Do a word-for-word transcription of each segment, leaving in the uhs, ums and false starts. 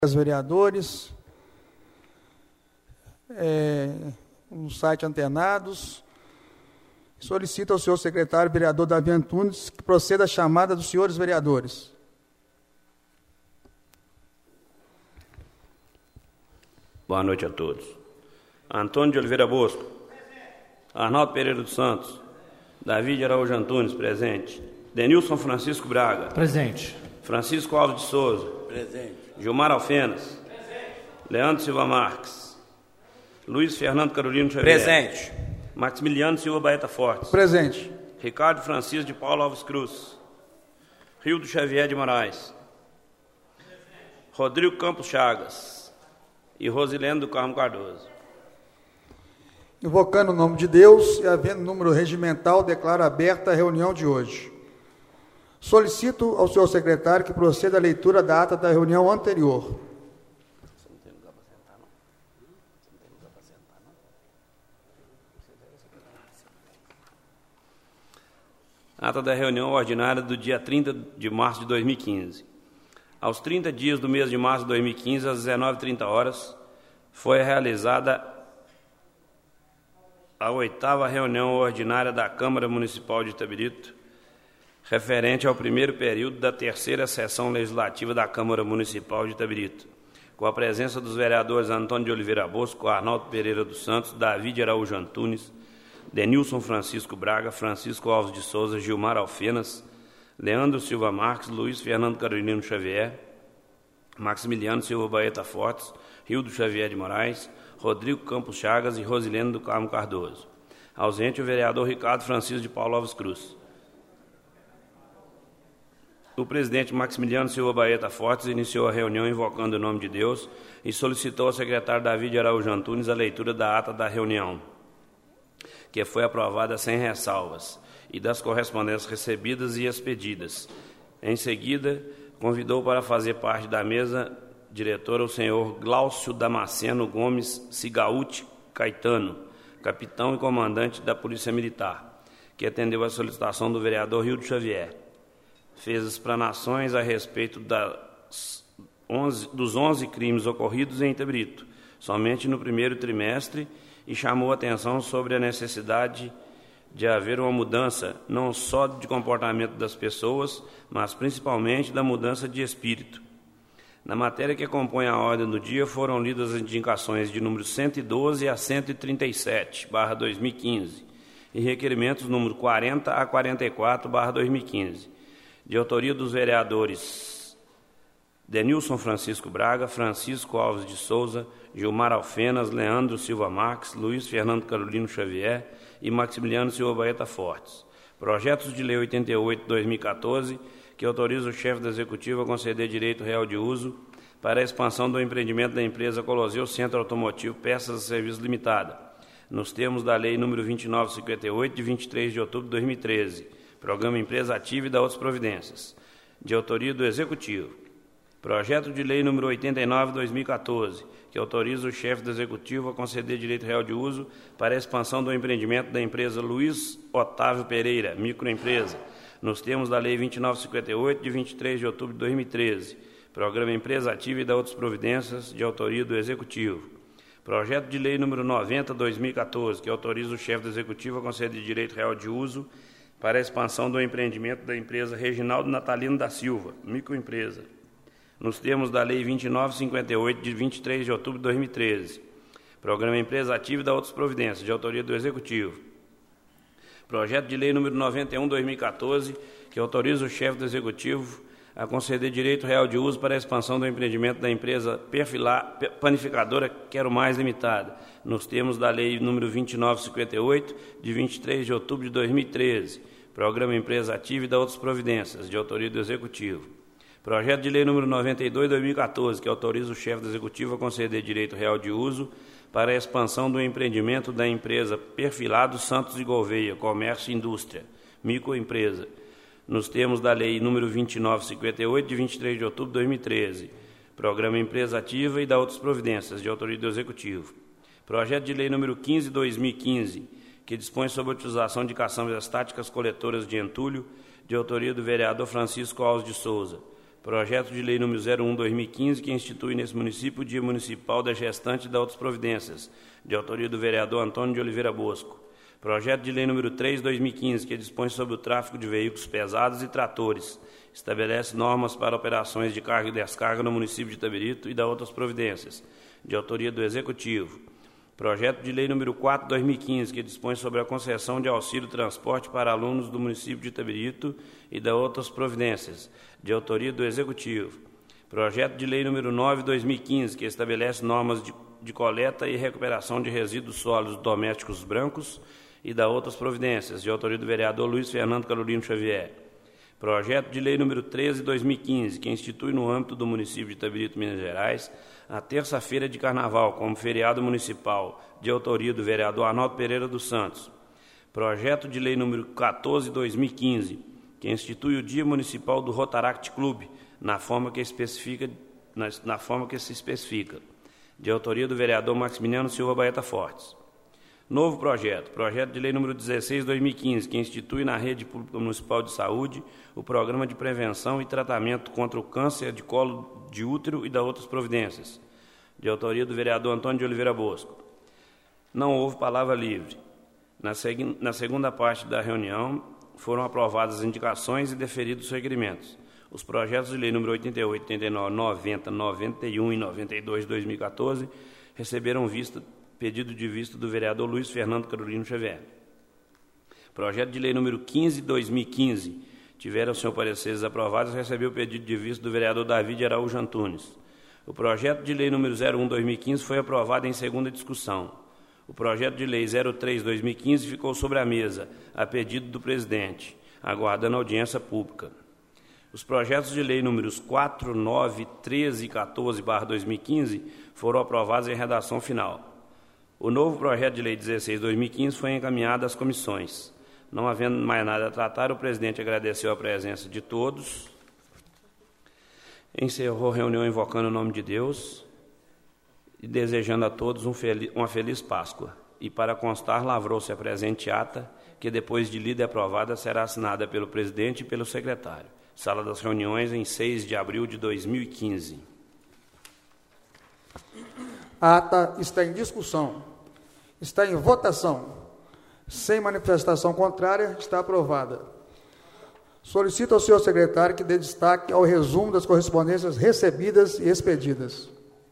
Os vereadores, é, no site Antenados, solicita ao senhor secretário, vereador Davi Antunes, que proceda a chamada dos senhores vereadores. Boa noite a todos. Antônio de Oliveira Bosco. Arnaldo Pereira dos Santos. Davi de Araújo Antunes, presente. Denilson Francisco Braga. Presente. Francisco Alves de Souza. Presente. Gilmar Alfenas. Presente. Leandro Silva Marques. Luiz Fernando Carolino Xavier. Presente. Maximiliano Silva Baeta Fortes. Presente. Ricardo Francisco de Paulo Alves Cruz. Rildo Xavier de Moraes. Rodrigo Campos Chagas. E Rosilene do Carmo Cardoso. Invocando o nome de Deus e havendo número regimental, declaro aberta a reunião de hoje. Solicito ao senhor secretário que proceda a leitura da ata da reunião anterior. Ata da reunião ordinária do dia trinta de março de dois mil e quinze. Aos trinta dias do mês de março de dois mil e quinze, às dezenove e trinta horas, foi realizada a oitava reunião ordinária da Câmara Municipal de Itabirito, referente ao primeiro período da terceira sessão legislativa da Câmara Municipal de Itabirito, com a presença dos vereadores Antônio de Oliveira Bosco, Arnaldo Pereira dos Santos, Davi de Araújo Antunes, Denilson Francisco Braga, Francisco Alves de Souza, Gilmar Alfenas, Leandro Silva Marques, Luiz Fernando Carolino Xavier, Maximiliano Silva Baeta Fortes, Rildo Xavier de Moraes, Rodrigo Campos Chagas e Rosilene do Carmo Cardoso. Ausente o vereador Ricardo Francisco de Paulo Alves Cruz. O presidente Maximiliano Silva Baeta Fortes iniciou a reunião invocando o nome de Deus e solicitou ao secretário Davi de Araújo Antunes a leitura da ata da reunião, que foi aprovada sem ressalvas, e das correspondências recebidas e expedidas. Em seguida, convidou para fazer parte da mesa diretora o senhor Glaucio Damasceno Gomes Cigaúti Caetano, capitão e comandante da Polícia Militar, que atendeu a solicitação do vereador Rildo Xavier. Fez explanações a respeito das onze, dos onze crimes ocorridos em Itabirito, somente no primeiro trimestre, e chamou atenção sobre a necessidade de haver uma mudança não só de comportamento das pessoas, mas principalmente da mudança de espírito. Na matéria que compõe a ordem do dia, foram lidas as indicações de número cento e doze a cento e trinta e sete, barra dois mil e quinze, e requerimentos número quarenta a quarenta e quatro, barra dois mil e quinze, de autoria dos vereadores Denilson Francisco Braga, Francisco Alves de Souza, Gilmar Alfenas, Leandro Silva Marques, Luiz Fernando Carolino Xavier e Maximiliano Silva Baeta Fortes. Projetos de Lei oitenta e oito, dois mil e quatorze, que autoriza o chefe do Executivo a conceder direito real de uso para a expansão do empreendimento da empresa Coloseu Centro Automotivo Peças e Serviços Limitada, nos termos da Lei número vinte e nove, cinquenta e oito, de vinte e três de outubro de dois mil e treze, Programa Empresa Ativa e da outras providências, de autoria do Executivo. Projeto de Lei número oitenta e nove, dois mil e quatorze, que autoriza o chefe do Executivo a conceder direito real de uso para a expansão do empreendimento da empresa Luiz Otávio Pereira, microempresa, nos termos da Lei vinte e nove, cinquenta e oito, de vinte e três de outubro de dois mil e treze, Programa Empresa Ativa e da outras providências, de autoria do Executivo. Projeto de Lei número noventa, dois mil e quatorze, que autoriza o chefe do Executivo a conceder direito real de uso para a expansão do empreendimento da empresa Reginaldo Natalino da Silva, microempresa, nos termos da Lei vinte e nove, cinquenta e oito, de vinte e três de outubro de dois mil e treze, Programa Empresa Ativa e da outras providências, de autoria do Executivo. Projeto de Lei número noventa e um, dois mil e quatorze, que autoriza o chefe do Executivo a conceder direito real de uso para a expansão do empreendimento da empresa Perfilar, Panificadora Quero Mais Limitada, nos termos da Lei número vinte e nove, cinquenta e oito, de vinte e três de outubro de dois mil e treze, Programa Empresa Ativa e da outras providências, de autoria do Executivo. Projeto de Lei número noventa e dois, dois mil e quatorze, que autoriza o chefe do Executivo a conceder direito real de uso para a expansão do empreendimento da empresa Perfilado Santos e Gouveia, Comércio e Indústria, microempresa, nos termos da Lei número vinte e nove, cinquenta e oito, de vinte e três de outubro de dois mil e treze, Programa Empresa Ativa e da outras providências, de autoria do Executivo. Projeto de Lei número quinze, dois mil e quinze, que dispõe sobre a utilização de caçambas estáticas coletoras de entulho, de autoria do vereador Francisco Alves de Souza. Projeto de lei número zero um barra dois mil e quinze, que institui nesse município o Dia Municipal da Gestante e da outras providências, de autoria do vereador Antônio de Oliveira Bosco. Projeto de lei número três barra dois mil e quinze, que dispõe sobre o tráfego de veículos pesados e tratores, estabelece normas para operações de carga e descarga no município de Itabirito e da outras providências, de autoria do Executivo. Projeto de lei número quatro barra dois mil e quinze, que dispõe sobre a concessão de auxílio transporte para alunos do município de Itabirito e da outras providências, de autoria do Executivo. Projeto de lei número nove barra dois mil e quinze, que estabelece normas de, de coleta e recuperação de resíduos sólidos domésticos brancos e da outras providências, de autoria do vereador Luiz Fernando Carolino Xavier. Projeto de lei número treze barra dois mil e quinze, que institui no âmbito do município de Itabirito, Minas Gerais, a terça-feira de Carnaval como feriado municipal, de autoria do vereador Arnaldo Pereira dos Santos. Projeto de lei número quatorze barra dois mil e quinze, que institui o Dia Municipal do Rotaract Clube, na forma que, especifica, na, na forma que se especifica, de autoria do vereador Maximiliano Silva Baeta Fortes. Novo projeto, projeto de lei número dezesseis barra dois mil e quinze, que institui na Rede Pública Municipal de Saúde o Programa de Prevenção e Tratamento contra o Câncer de Colo de Útero e da outras providências, de autoria do vereador Antônio de Oliveira Bosco. Não houve palavra livre. Na, segui- na segunda parte da reunião, foram aprovadas as indicações e deferidos os requerimentos. Os projetos de lei número oitenta e oito, oitenta e nove, noventa, noventa e um e noventa e dois de dois mil e quatorze receberam vista pedido de vista do vereador Luiz Fernando Carolino Xavier. Projeto de lei número quinze barra dois mil e quinze, tiveram seus pareceres aprovados e recebeu o pedido de vista do vereador Davi de Araújo Antunes. O projeto de lei número zero um barra dois mil e quinze foi aprovado em segunda discussão. O projeto de lei zero três barra dois mil e quinze ficou sobre a mesa, a pedido do presidente, aguardando audiência pública. Os projetos de lei números quatro, nove, treze e quatorze barra dois mil e quinze foram aprovados em redação final. O novo projeto de lei dezesseis barra dois mil e quinze foi encaminhado às comissões. Não havendo mais nada a tratar, o presidente agradeceu a presença de todos, encerrou a reunião invocando o nome de Deus e desejando a todos um feliz, uma feliz Páscoa. E, para constar, lavrou-se a presente ata, que, depois de lida e aprovada, será assinada pelo presidente e pelo secretário. Sala das reuniões, em seis de abril de dois mil e quinze. A ata está em discussão. Está em votação. Sem manifestação contrária, está aprovada. Solicito ao senhor secretário que dê destaque ao resumo das correspondências recebidas e expedidas.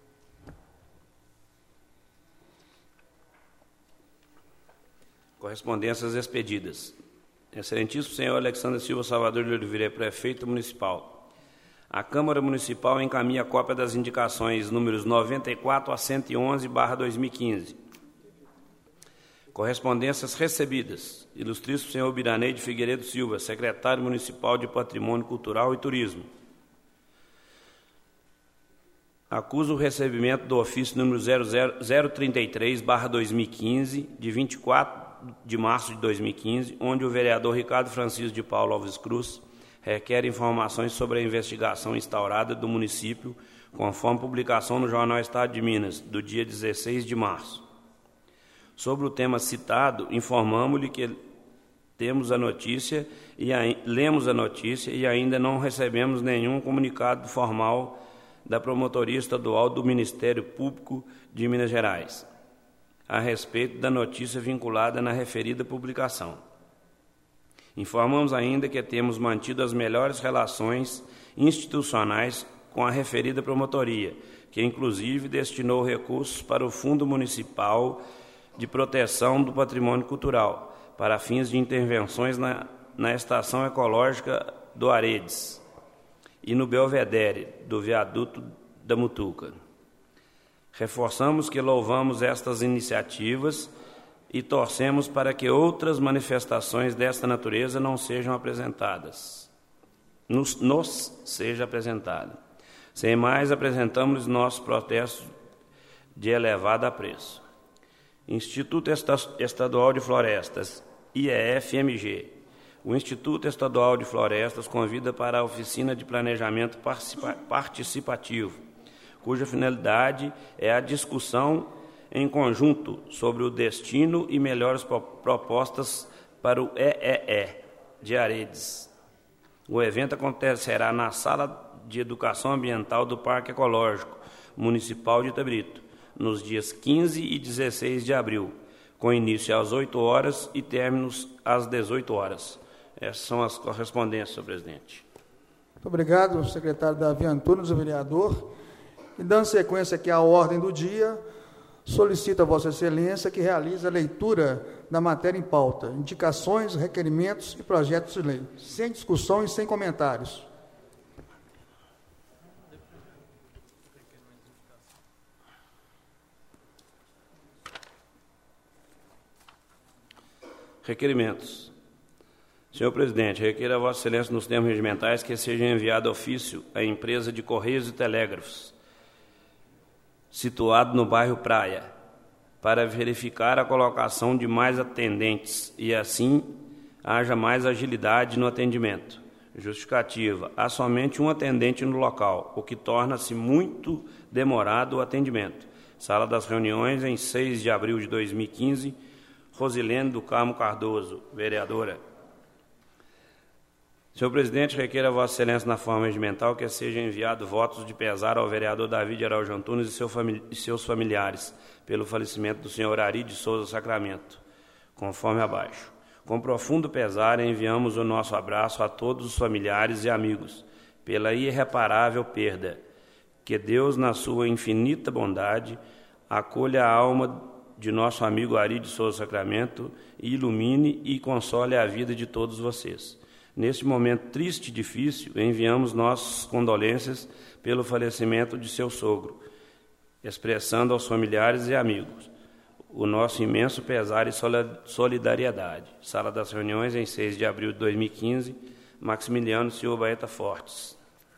Correspondências expedidas. Excelentíssimo senhor Alexandre Silva Salvador de Oliveira, prefeito municipal. A Câmara Municipal encaminha cópia das indicações números noventa e quatro a cento e onze barra dois mil e quinze. Correspondências recebidas. Ilustríssimo senhor Biranei de Figueiredo Silva, secretário municipal de Patrimônio Cultural e Turismo. Acuso o recebimento do ofício número zero zero zero trinta e três barra dois mil e quinze, de vinte e quatro de março de dois mil e quinze, onde o vereador Ricardo Francisco de Paulo Alves Cruz requer informações sobre a investigação instaurada do município, conforme publicação no Jornal Estado de Minas, do dia dezesseis de março. Sobre o tema citado, informamos-lhe que temos a notícia e a, lemos a notícia e ainda não recebemos nenhum comunicado formal da Promotoria Estadual do Ministério Público de Minas Gerais a respeito da notícia vinculada na referida publicação. Informamos ainda que temos mantido as melhores relações institucionais com a referida promotoria, que inclusive destinou recursos para o Fundo Municipal de Proteção do Patrimônio Cultural, para fins de intervenções na, na Estação Ecológica do Aredes e no Belvedere, do Viaduto da Mutuca. Reforçamos que louvamos estas iniciativas e torcemos para que outras manifestações desta natureza não sejam apresentadas, nos, nos seja apresentada. Sem mais, apresentamos nossos protestos de elevado apreço. Instituto Estadual de Florestas, I E F M G. O Instituto Estadual de Florestas convida para a oficina de planejamento participa- participativo, cuja finalidade é a discussão em conjunto sobre o destino e melhores pro- propostas para o E E E de Aredes. O evento acontecerá na Sala de Educação Ambiental do Parque Ecológico Municipal de Itabrito, nos dias quinze e dezesseis de abril, com início às oito horas e términos às dezoito horas. Essas são as correspondências, senhor presidente. Muito obrigado, secretário Davi Antunes, o vereador. E dando sequência aqui à ordem do dia, solicito a Vossa Excelência que realize a leitura da matéria em pauta, indicações, requerimentos e projetos de lei, sem discussão e sem comentários. Requerimentos. Senhor presidente, requer a Vossa Excelência nos termos regimentais que seja enviado ofício à empresa de Correios e Telégrafos, situado no bairro Praia, para verificar a colocação de mais atendentes e, assim, haja mais agilidade no atendimento. Justificativa: há somente um atendente no local, o que torna-se muito demorado o atendimento. Sala das Reuniões, em seis de abril de dois mil e quinze, Rosilene do Carmo Cardoso, vereadora. Senhor presidente, requer a Vossa Excelência na forma regimental que seja enviado votos de pesar ao vereador Davi de Araújo Antunes e, seu famili- e seus familiares pelo falecimento do senhor Ari de Souza Sacramento, conforme abaixo. Com profundo pesar, enviamos o nosso abraço a todos os familiares e amigos pela irreparável perda. Que Deus, na sua infinita bondade, acolha a alma de nosso amigo Ari de Souza Sacramento e ilumine e console a vida de todos vocês. Neste momento triste e difícil, enviamos nossas condolências pelo falecimento de seu sogro, expressando aos familiares e amigos o nosso imenso pesar e solidariedade. Sala das Reuniões, em seis de abril de dois mil e quinze, Maximiliano Silva Baeta Fortes.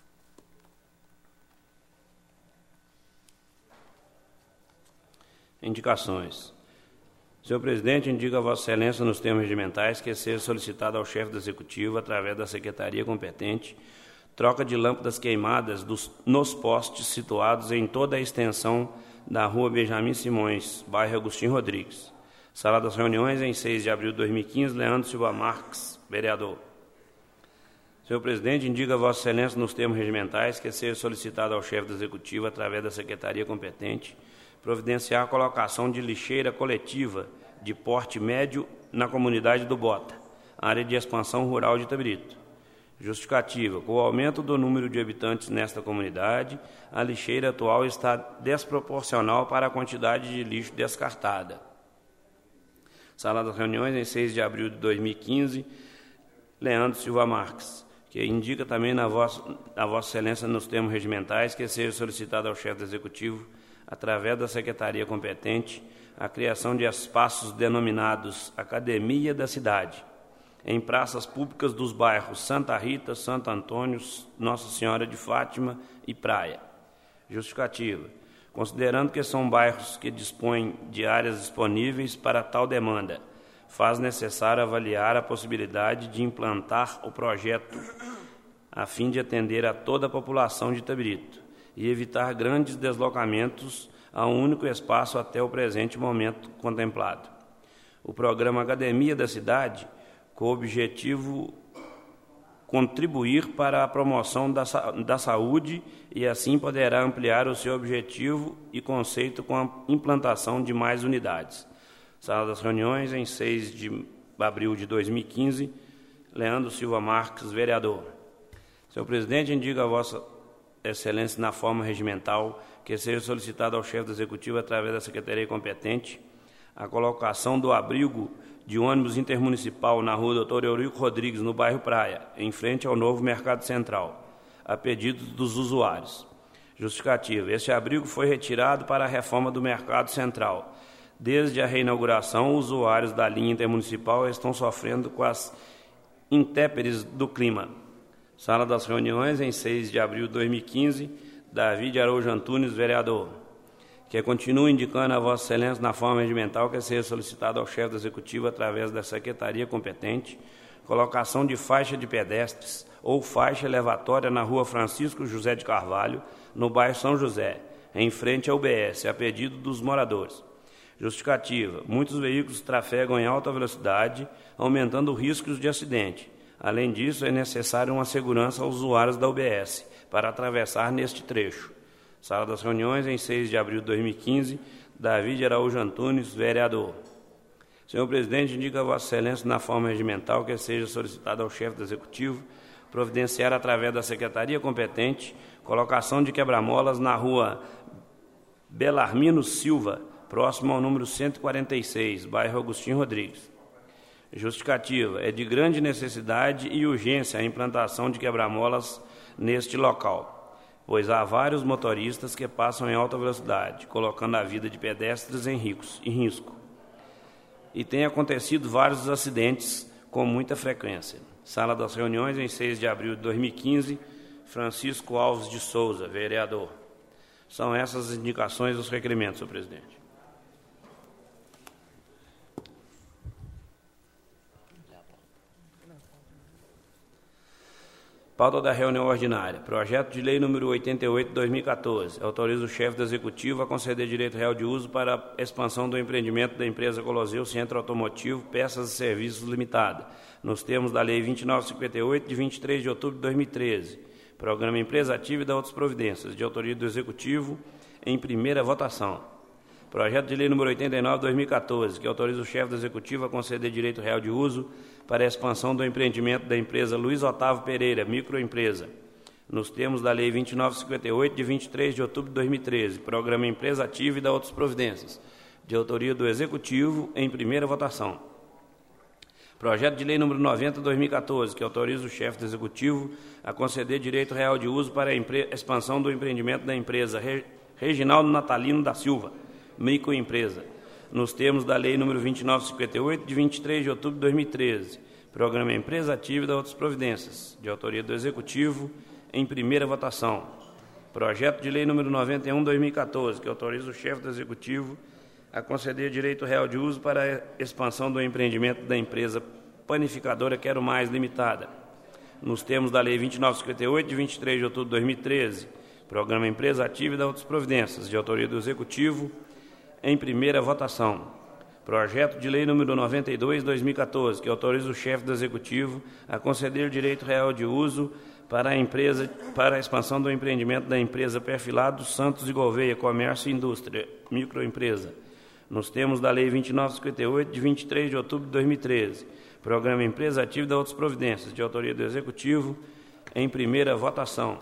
Indicações. Senhor presidente, indica a Vossa Excelência nos termos regimentais que seja solicitado ao chefe do Executivo, através da secretaria competente, troca de lâmpadas queimadas dos, nos postes situados em toda a extensão da rua Benjamin Simões, bairro Agostinho Rodrigues. Sala das Reuniões, em seis de abril de dois mil e quinze, Leandro Silva Marques, vereador. Senhor presidente, indica a Vossa Excelência nos termos regimentais que seja solicitado ao chefe do Executivo, através da secretaria competente, providenciar a colocação de lixeira coletiva de porte médio na comunidade do Bota, área de expansão rural de Itabrito. Justificativa: com o aumento do número de habitantes nesta comunidade, a lixeira atual está desproporcional para a quantidade de lixo descartada. Sala das Reuniões, em seis de abril de dois mil e quinze, Leandro Silva Marques, que indica também na vossa, a Vossa Excelência nos termos regimentais que seja solicitado ao chefe do Executivo, através da secretaria competente, a criação de espaços denominados Academia da Cidade, em praças públicas dos bairros Santa Rita, Santo Antônio, Nossa Senhora de Fátima e Praia. Justificativa: considerando que são bairros que dispõem de áreas disponíveis para tal demanda, faz necessário avaliar a possibilidade de implantar o projeto a fim de atender a toda a população de Itabrito e evitar grandes deslocamentos a um único espaço até o presente momento contemplado. O programa Academia da Cidade, com o objetivo contribuir para a promoção da, da saúde e assim poderá ampliar o seu objetivo e conceito com a implantação de mais unidades. Sala das Reuniões, em seis de abril de dois mil e quinze, Leandro Silva Marques, vereador. Senhor presidente, indica a Vossa Excelência na forma regimental que seja solicitado ao chefe do Executivo, através da secretaria competente, a colocação do abrigo de ônibus intermunicipal na rua doutor Eurico Rodrigues, no bairro Praia, em frente ao novo Mercado Central, a pedido dos usuários. Justificativa: este abrigo foi retirado para a reforma do Mercado Central. Desde a reinauguração, os usuários da linha intermunicipal estão sofrendo com as intempéries do clima. Sala das Reuniões, em seis de abril de dois mil e quinze, Davi de Araújo Antunes, vereador. Que continue indicando a Vossa Excelência na forma regimental que seja solicitado ao chefe do Executivo, através da secretaria competente, colocação de faixa de pedestres ou faixa elevatória na rua Francisco José de Carvalho, no bairro São José, em frente ao U B S, a pedido dos moradores. Justificativa: muitos veículos trafegam em alta velocidade, aumentando riscos de acidente. Além disso, é necessário uma segurança aos usuários da U B S para atravessar neste trecho. Sala das Reuniões, em seis de abril de dois mil e quinze, Davi de Araújo Antunes, vereador. Senhor presidente, indica a Vossa Excelência, na forma regimental, que seja solicitado ao chefe do Executivo providenciar, através da secretaria competente, colocação de quebra-molas na rua Belarmino Silva, próximo ao número cento e quarenta e seis, bairro Agostinho Rodrigues. Justificativa: é de grande necessidade e urgência a implantação de quebra-molas neste local, pois há vários motoristas que passam em alta velocidade, colocando a vida de pedestres em risco. E tem acontecido vários acidentes com muita frequência. Sala das Reuniões, em seis de abril de dois mil e quinze, Francisco Alves de Souza, vereador. São essas as indicações dos requerimentos, senhor presidente. Pauta da reunião ordinária. Projeto de lei número oitenta e oito de dois mil e quatorze. Autoriza o chefe do Executivo a conceder direito real de uso para a expansão do empreendimento da empresa Coloseu Centro Automotivo, Peças e Serviços Limitada, nos termos da Lei vinte e nove cinquenta e oito, de vinte e três de outubro de dois mil e treze. Programa Empresa Ativa e da outras providências, de autoria do Executivo, em primeira votação. Projeto de lei número oitenta e nove de dois mil e quatorze, que autoriza o chefe do Executivo a conceder direito real de uso para a expansão do empreendimento da empresa Luiz Otávio Pereira, microempresa, nos termos da Lei vinte e nove cinquenta e oito, de vinte e três de outubro de dois mil e treze, Programa Empresa Ativa e da outras providências, de autoria do Executivo, em primeira votação. Projeto de lei número noventa de dois mil e quatorze, que autoriza o chefe do Executivo a conceder direito real de uso para a expansão do empreendimento da empresa Re Reginaldo Natalino da Silva, microempresa, nos termos da Lei número vinte e nove cinquenta e oito, de vinte e três de outubro de dois mil e treze, Programa Empresa Ativa e da outras providências, de autoria do Executivo, em primeira votação. Projeto de lei número noventa e um de dois mil e quatorze, que autoriza o chefe do Executivo a conceder direito real de uso para a expansão do empreendimento da empresa panificadora Quero Mais Limitada, nos termos da Lei vinte e nove cinquenta e oito, de vinte e três de outubro de dois mil e treze, Programa Empresa Ativa e da outras providências, de autoria do Executivo, em primeira votação. Projeto de lei número noventa e dois de dois mil e quatorze, que autoriza o chefe do Executivo a conceder direito real de uso para a empresa, para a expansão do empreendimento da empresa Perfilado Santos e Gouveia, Comércio e Indústria, microempresa, nos termos da Lei vinte e nove cinquenta e oito, de vinte e três de outubro de dois mil e treze, Programa Empresa Ativa e da outras providências, de autoria do Executivo, em primeira votação.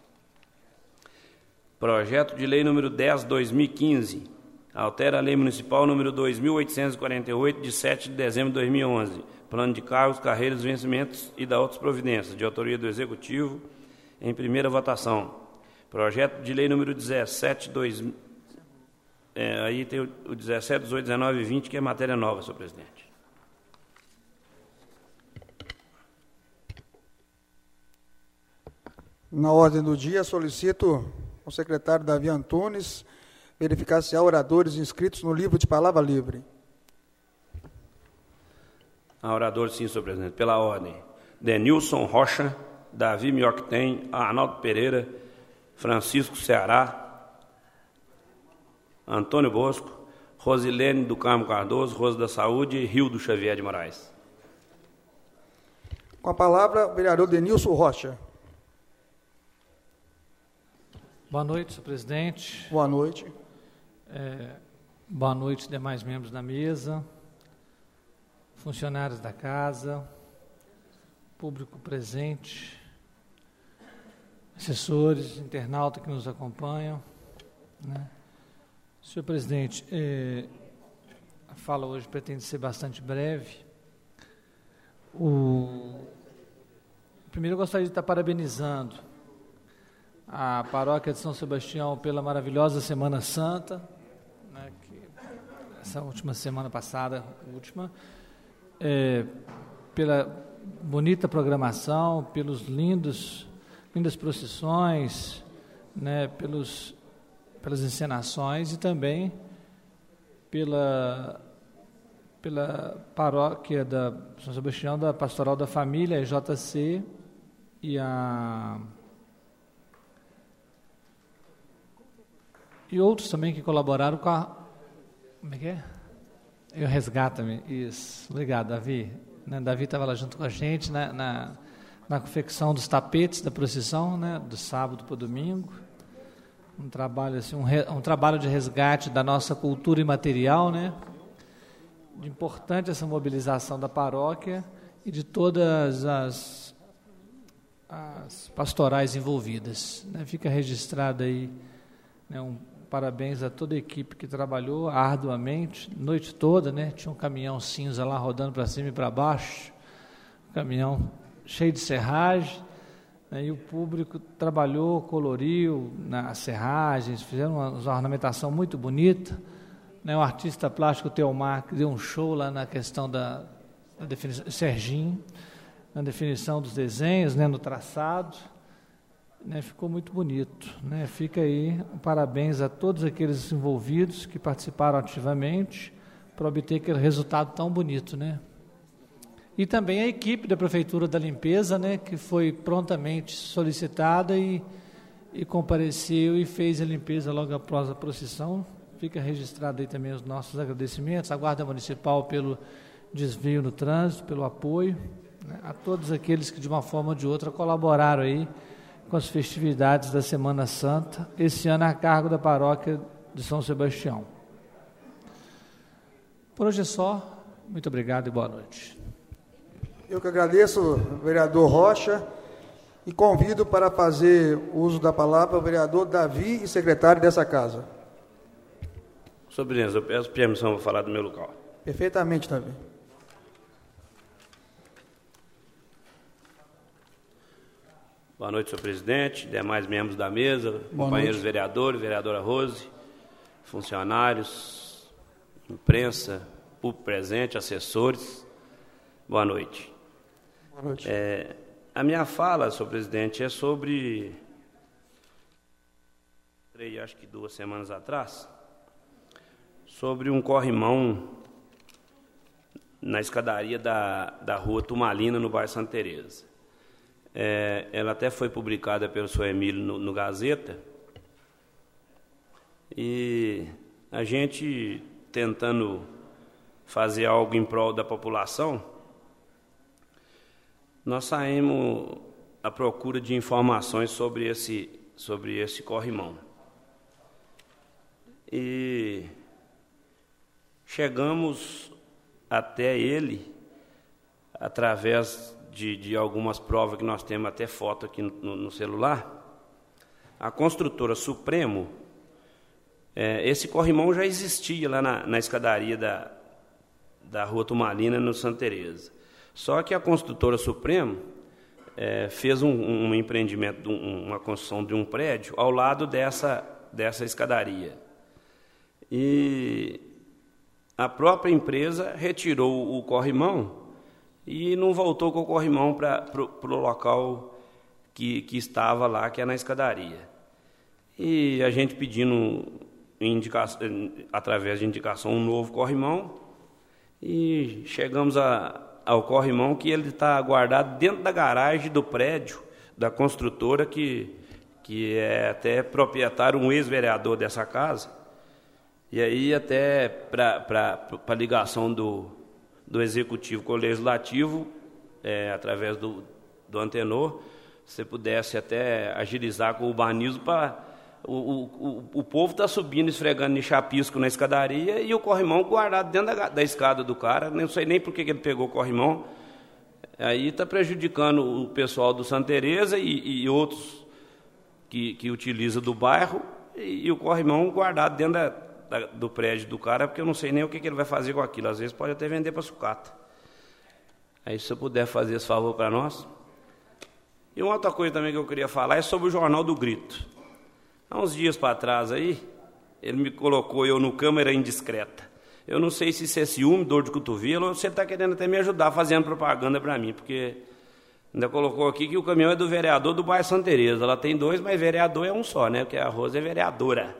Projeto de lei número dez de dois mil e quinze, altera a Lei Municipal número dois mil oitocentos e quarenta e oito, de sete de dezembro de dois mil e onze, Plano de Cargos, Carreiras, Vencimentos e da outras providências, de autoria do Executivo, em primeira votação. Projeto de lei número dezessete, dois, é, aí tem o dezessete, dezoito, dezenove e vinte, que é matéria nova, senhor presidente. Na ordem do dia, solicito ao secretário Davi Antunes verificar se há oradores inscritos no livro de palavra livre. Há oradores, sim, senhor presidente. Pela ordem: Denilson Rocha, Davi Miocten, Arnaldo Pereira, Francisco Ceará, Antônio Bosco, Rosilene do Carmo Cardoso, Rosa da Saúde e Rio do Xavier de Moraes. Com a palavra, o vereador Denilson Rocha. Boa noite, senhor presidente. Boa noite. É, boa noite, demais membros da mesa, funcionários da casa, público presente, assessores, internautas que nos acompanham, né? Senhor presidente, é, a fala hoje pretende ser bastante breve. O, primeiro, eu gostaria de estar parabenizando a paróquia de São Sebastião pela maravilhosa Semana Santa, né, que essa última semana passada, última, é, pela bonita programação, pelos lindos, lindas procissões, né, pelos, pelas encenações e também pela, pela paróquia da São Sebastião, da Pastoral da Família, a J C, e a e outros também que colaboraram com a... Como é que é? Eu resgata-me. Isso. Obrigado, Davi. né? Davi estava lá junto com a gente na, na, na confecção dos tapetes da procissão, né? Do sábado para o domingo. Um trabalho, assim, um, re, um trabalho de resgate da nossa cultura imaterial, né? De importante essa mobilização da paróquia e de todas as, as pastorais envolvidas, né? Fica registrado aí, né, um parabéns a toda a equipe que trabalhou arduamente, noite toda, né? Tinha um caminhão cinza lá rodando para cima e para baixo, um caminhão cheio de serragem, né? E o público trabalhou, coloriu nas serragens, fizeram uma, uma ornamentação muito bonita, né? O artista plástico Teomar que deu um show lá na questão da, da definição, Serginho, na definição dos desenhos, né? No traçado. Né, ficou muito bonito, né? Fica aí um parabéns a todos aqueles envolvidos que participaram ativamente para obter aquele resultado tão bonito, né? E também a equipe da Prefeitura da Limpeza, né, que foi prontamente solicitada e, e compareceu e fez a limpeza logo após a procissão. Fica registrado aí também os nossos agradecimentos à Guarda Municipal pelo desvio no trânsito, pelo apoio, né, a todos aqueles que de uma forma ou de outra colaboraram aí com as festividades da Semana Santa, esse ano a cargo da paróquia de São Sebastião. Por hoje é só. Muito obrigado e boa noite. Eu que agradeço, vereador Rocha, e convido para fazer uso da palavra o vereador Davi e secretário dessa casa. Sobrinhas, eu peço permissão para falar do meu local. Perfeitamente, Davi. Boa noite, senhor presidente, demais membros da mesa, Boa companheiros noite. vereadores, vereadora Rose, funcionários, imprensa, público presente, assessores. Boa noite. Boa noite. É, a minha fala, senhor presidente, é sobre, acho que duas semanas atrás, sobre um corrimão na escadaria da, da rua Tumalina, no bairro Santa Teresa. É, ela até foi publicada pelo senhor Emílio no, no Gazeta, e a gente tentando fazer algo em prol da população, nós saímos à procura de informações sobre esse, sobre esse corrimão. E chegamos até ele através De, de algumas provas que nós temos, até foto aqui no, no celular. A construtora Supremo, é, esse corrimão já existia lá na, na escadaria da, da rua Tumalina, no Santa Teresa. Só que a construtora Supremo é, fez um, um empreendimento, um, uma construção de um prédio ao lado dessa, dessa escadaria. E a própria empresa retirou o corrimão e não voltou com o corrimão para o local que, que estava lá, que é na escadaria. E a gente pedindo, indica, através de indicação, um novo corrimão, e chegamos a, ao corrimão que ele está guardado dentro da garagem do prédio da construtora, que, que é até proprietário, um ex-vereador dessa casa. E aí até para a ligação do... do Executivo com o Legislativo, é, através do, do Antenor, se pudesse até agilizar com o urbanismo, para o, o, o povo está subindo, esfregando de chapisco na escadaria e o corrimão guardado dentro da, da escada do cara, não sei nem por que ele pegou o corrimão, aí está prejudicando o pessoal do Santa Teresa e, e outros que, que utilizam do bairro, e, e o corrimão guardado dentro da Da, do prédio do cara, porque eu não sei nem o que, que ele vai fazer com aquilo. Às vezes pode até vender para sucata. Aí, se eu puder fazer esse favor para nós. E uma outra coisa também que eu queria falar é sobre o Jornal do Grito. Há uns dias para trás aí, ele me colocou eu no câmera indiscreta. Eu não sei se isso é ciúme, dor de cotovelo, ou você está querendo até me ajudar fazendo propaganda para mim, porque ainda colocou aqui que o caminhão é do vereador do bairro Santa Teresa. Ela tem dois, mas vereador é um só, né? Porque a Rosa é vereadora.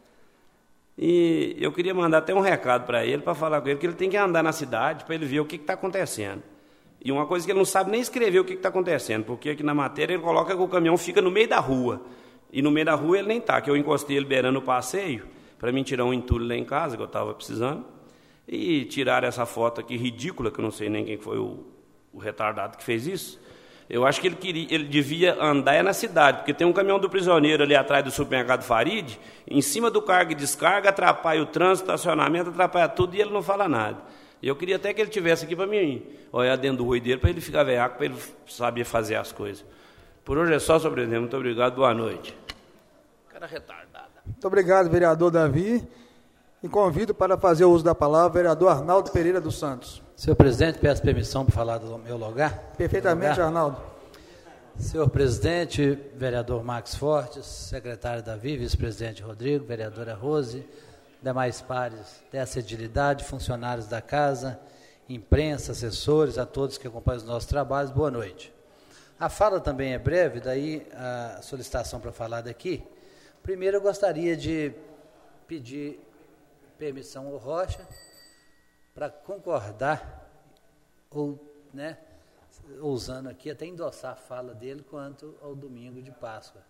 E eu queria mandar até um recado para ele, para falar com ele, que ele tem que andar na cidade para ele ver o que está acontecendo. E uma coisa que ele não sabe nem escrever o que está acontecendo, porque aqui na matéria ele coloca que o caminhão fica no meio da rua. E no meio da rua ele nem está, que eu encostei ele beirando o passeio, para mim tirar um entulho lá em casa, que eu estava precisando. e tiraram essa foto aqui ridícula, que eu não sei nem quem foi o, o retardado que fez isso. Eu acho que ele, queria, ele devia andar na cidade, porque tem um caminhão do prisioneiro ali atrás do supermercado Farid, em cima do carga e descarga, atrapalha o trânsito, estacionamento, atrapalha tudo e ele não fala nada. E eu queria até que ele tivesse aqui para mim olhar dentro do olho dele, para ele ficar veaco, para ele saber fazer as coisas. Por hoje é só, senhor presidente. Muito obrigado, boa noite. Cara retardado. Muito obrigado, vereador Davi. E convido para fazer o uso da palavra o vereador Arnaldo Pereira dos Santos. Senhor presidente, peço permissão para falar do meu lugar. Perfeitamente, lugar. Arnaldo. Senhor presidente, vereador Max Fortes, secretário Davi, vice-presidente Rodrigo, vereadora Rose, demais pares dessa edilidade, funcionários da casa, imprensa, assessores, a todos que acompanham os nossos trabalhos, boa noite. A fala também é breve, daí a solicitação para falar daqui. Primeiro eu gostaria de pedir permissão ao Rocha para concordar, ou, né, ousando aqui, até endossar a fala dele quanto ao domingo de Páscoa.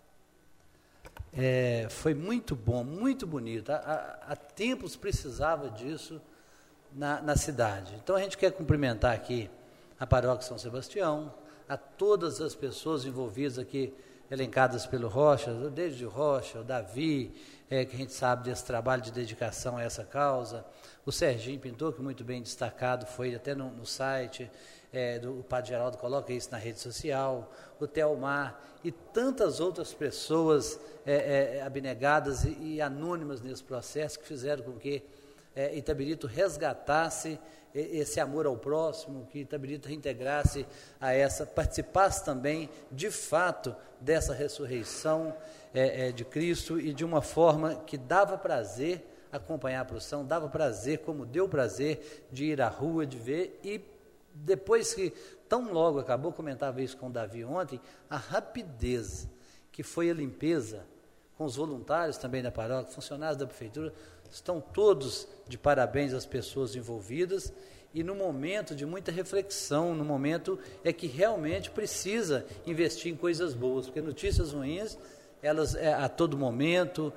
É, foi muito bom, muito bonito. Há, há, há tempos precisava disso na, na cidade. Então a gente quer cumprimentar aqui a Paróquia São Sebastião, a todas as pessoas envolvidas aqui, elencadas pelo Rocha, desde o Rocha, o Davi, é, que a gente sabe desse trabalho de dedicação a essa causa, o Serginho Pintor, que muito bem destacado, foi até no, no site, é, do, o Padre Geraldo coloca isso na rede social, o Telmar e tantas outras pessoas é, é, abnegadas e, e anônimas nesse processo que fizeram com que é, Itabirito resgatasse esse amor ao próximo, que Itabirito reintegrasse a essa, participasse também, de fato, dessa ressurreição é, é, de Cristo e de uma forma que dava prazer acompanhar a procissão, dava prazer, como deu prazer, de ir à rua, de ver, e depois que, tão logo acabou, comentava isso com o Davi ontem, a rapidez que foi a limpeza, com os voluntários também da paróquia, funcionários da prefeitura, estão todos de parabéns às pessoas envolvidas, e no momento de muita reflexão, no momento é que realmente precisa investir em coisas boas, porque notícias ruins, elas é, a todo momento,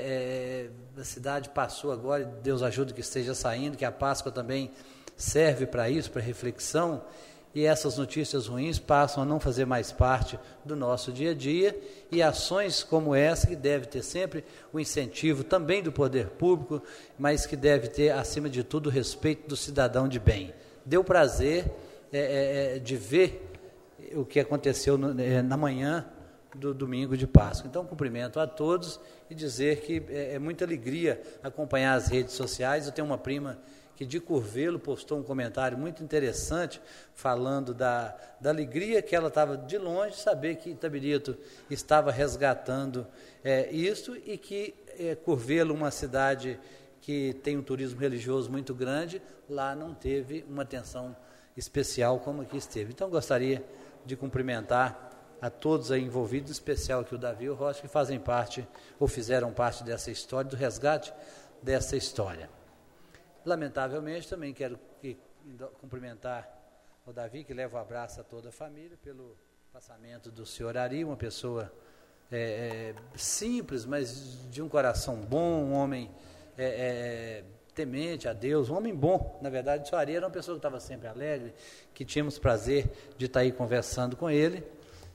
é, é, a cidade passou agora, Deus ajude que esteja saindo, que a Páscoa também serve para isso, para reflexão, e essas notícias ruins passam a não fazer mais parte do nosso dia a dia, e ações como essa, que deve ter sempre o incentivo também do poder público, mas que deve ter, acima de tudo, o respeito do cidadão de bem. Deu prazer é, é, de ver o que aconteceu no, é, na manhã do domingo de Páscoa. Então, cumprimento a todos e dizer que é, é muita alegria acompanhar as redes sociais. Eu tenho uma prima que de Curvelo postou um comentário muito interessante, falando da, da alegria que ela estava de longe de saber que Itabirito estava resgatando é, isso, e que é, Curvelo, uma cidade que tem um turismo religioso muito grande, lá não teve uma atenção especial como aqui esteve. Então, gostaria de cumprimentar a todos aí envolvidos, em especial aqui o Davi e o Rocha, que fazem parte, ou fizeram parte dessa história, do resgate dessa história. Lamentavelmente, também quero que, cumprimentar o Davi, que leva um abraço a toda a família, pelo passamento do senhor Ari, uma pessoa é, é, simples, mas de um coração bom, um homem é, é, temente a Deus, um homem bom. Na verdade, o senhor Ari era uma pessoa que estava sempre alegre, que tínhamos prazer de estar aí conversando com ele,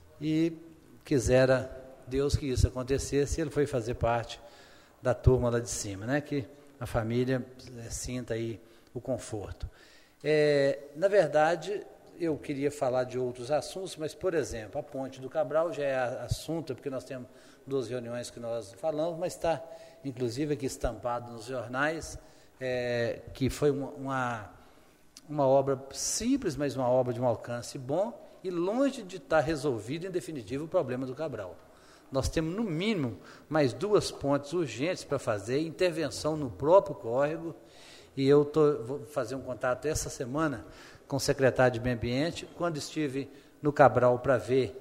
e quisera Deus que isso acontecesse, ele foi fazer parte da turma lá de cima, né, que a família é, sinta aí o conforto. É, na verdade, eu queria falar de outros assuntos, mas, por exemplo, a Ponte do Cabral já é assunto, porque nós temos duas reuniões que nós falamos, mas está, inclusive, aqui estampado nos jornais, é, que foi uma, uma, uma obra simples, mas uma obra de um alcance bom, e longe de estar resolvido, em definitivo, o problema do Cabral. Nós temos, no mínimo, mais duas pontes urgentes para fazer, intervenção no próprio córrego, e eu tô, vou fazer um contato essa semana com o secretário de Meio Ambiente. Quando estive no Cabral para ver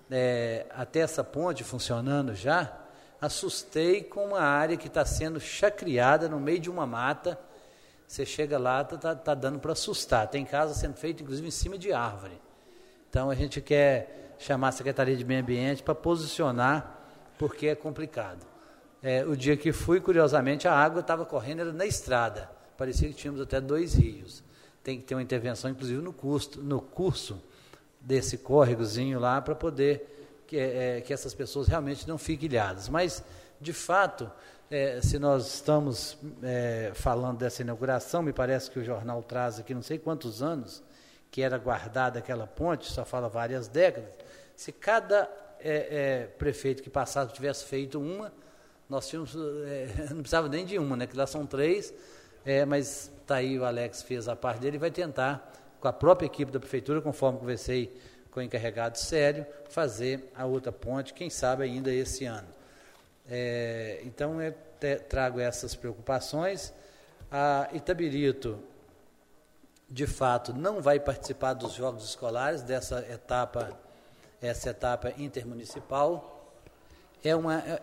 é, até essa ponte funcionando já, assustei com uma área que está sendo chacriada no meio de uma mata. Você chega lá, está tá dando para assustar. Tem casa sendo feita, inclusive, em cima de árvore. Então, a gente quer chamar a Secretaria de Meio Ambiente para posicionar, porque é complicado. É, o dia que fui, curiosamente, a água estava correndo era na estrada, parecia que tínhamos até dois rios. Tem que ter uma intervenção, inclusive, no, custo, no curso desse córregozinho lá, para poder que, é, que essas pessoas realmente não fiquem ilhadas. Mas, de fato, é, se nós estamos é, falando dessa inauguração, me parece que o jornal traz aqui não sei quantos anos que era guardada aquela ponte, só fala várias décadas. Se cada é, é, prefeito que passasse tivesse feito uma, nós tínhamos, é, não precisava nem de uma, né, que lá são três, é, mas está aí, o Alex fez a parte dele e vai tentar, com a própria equipe da prefeitura, conforme conversei com o encarregado sério, fazer a outra ponte, quem sabe ainda esse ano. É, então, eu te, trago essas preocupações. A Itabirito, de fato, não vai participar dos jogos escolares, dessa etapa, essa etapa intermunicipal. É uma, é,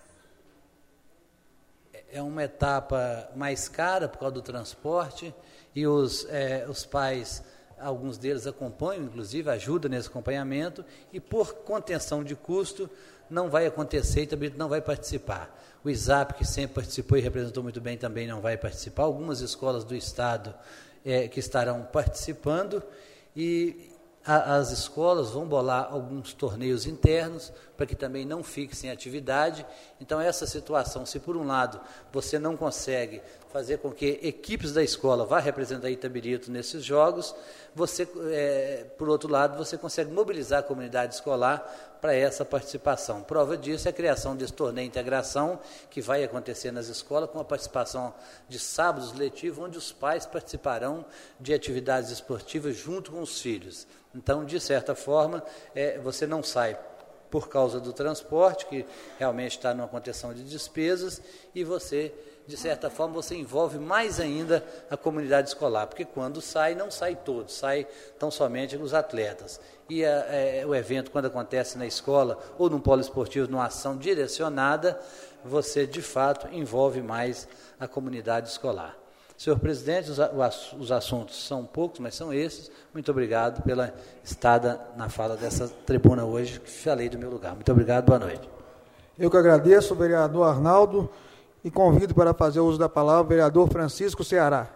é uma etapa mais cara por causa do transporte, e os, é, os pais, alguns deles acompanham, inclusive, ajudam nesse acompanhamento, e por contenção de custo, não vai acontecer, e também não vai participar. O ISAP, que sempre participou e representou muito bem, também não vai participar. Algumas escolas do Estado é, que estarão participando, e a, as escolas vão bolar alguns torneios internos, para que também não fique sem atividade. Então, essa situação, se por um lado você não consegue fazer com que equipes da escola vá representar Itabirito nesses jogos, você, é, por outro lado, você consegue mobilizar a comunidade escolar para essa participação. Prova disso é a criação desse torneio de integração, que vai acontecer nas escolas, com a participação de sábados letivos, onde os pais participarão de atividades esportivas junto com os filhos. Então, de certa forma, é, você não sai por causa do transporte, que realmente está numa contenção de despesas, e você, de certa forma, você envolve mais ainda a comunidade escolar, porque quando sai, não sai todos, sai tão somente os atletas. E a, é, o evento, quando acontece na escola ou num polo esportivo, numa ação direcionada, você, de fato, envolve mais a comunidade escolar. Senhor presidente, os, os assuntos são poucos, mas são esses. Muito obrigado pela estada na fala dessa tribuna hoje, que falei do meu lugar. Muito obrigado, boa noite. Eu que agradeço, vereador Arnaldo, e convido para fazer uso da palavra o vereador Francisco Ceará.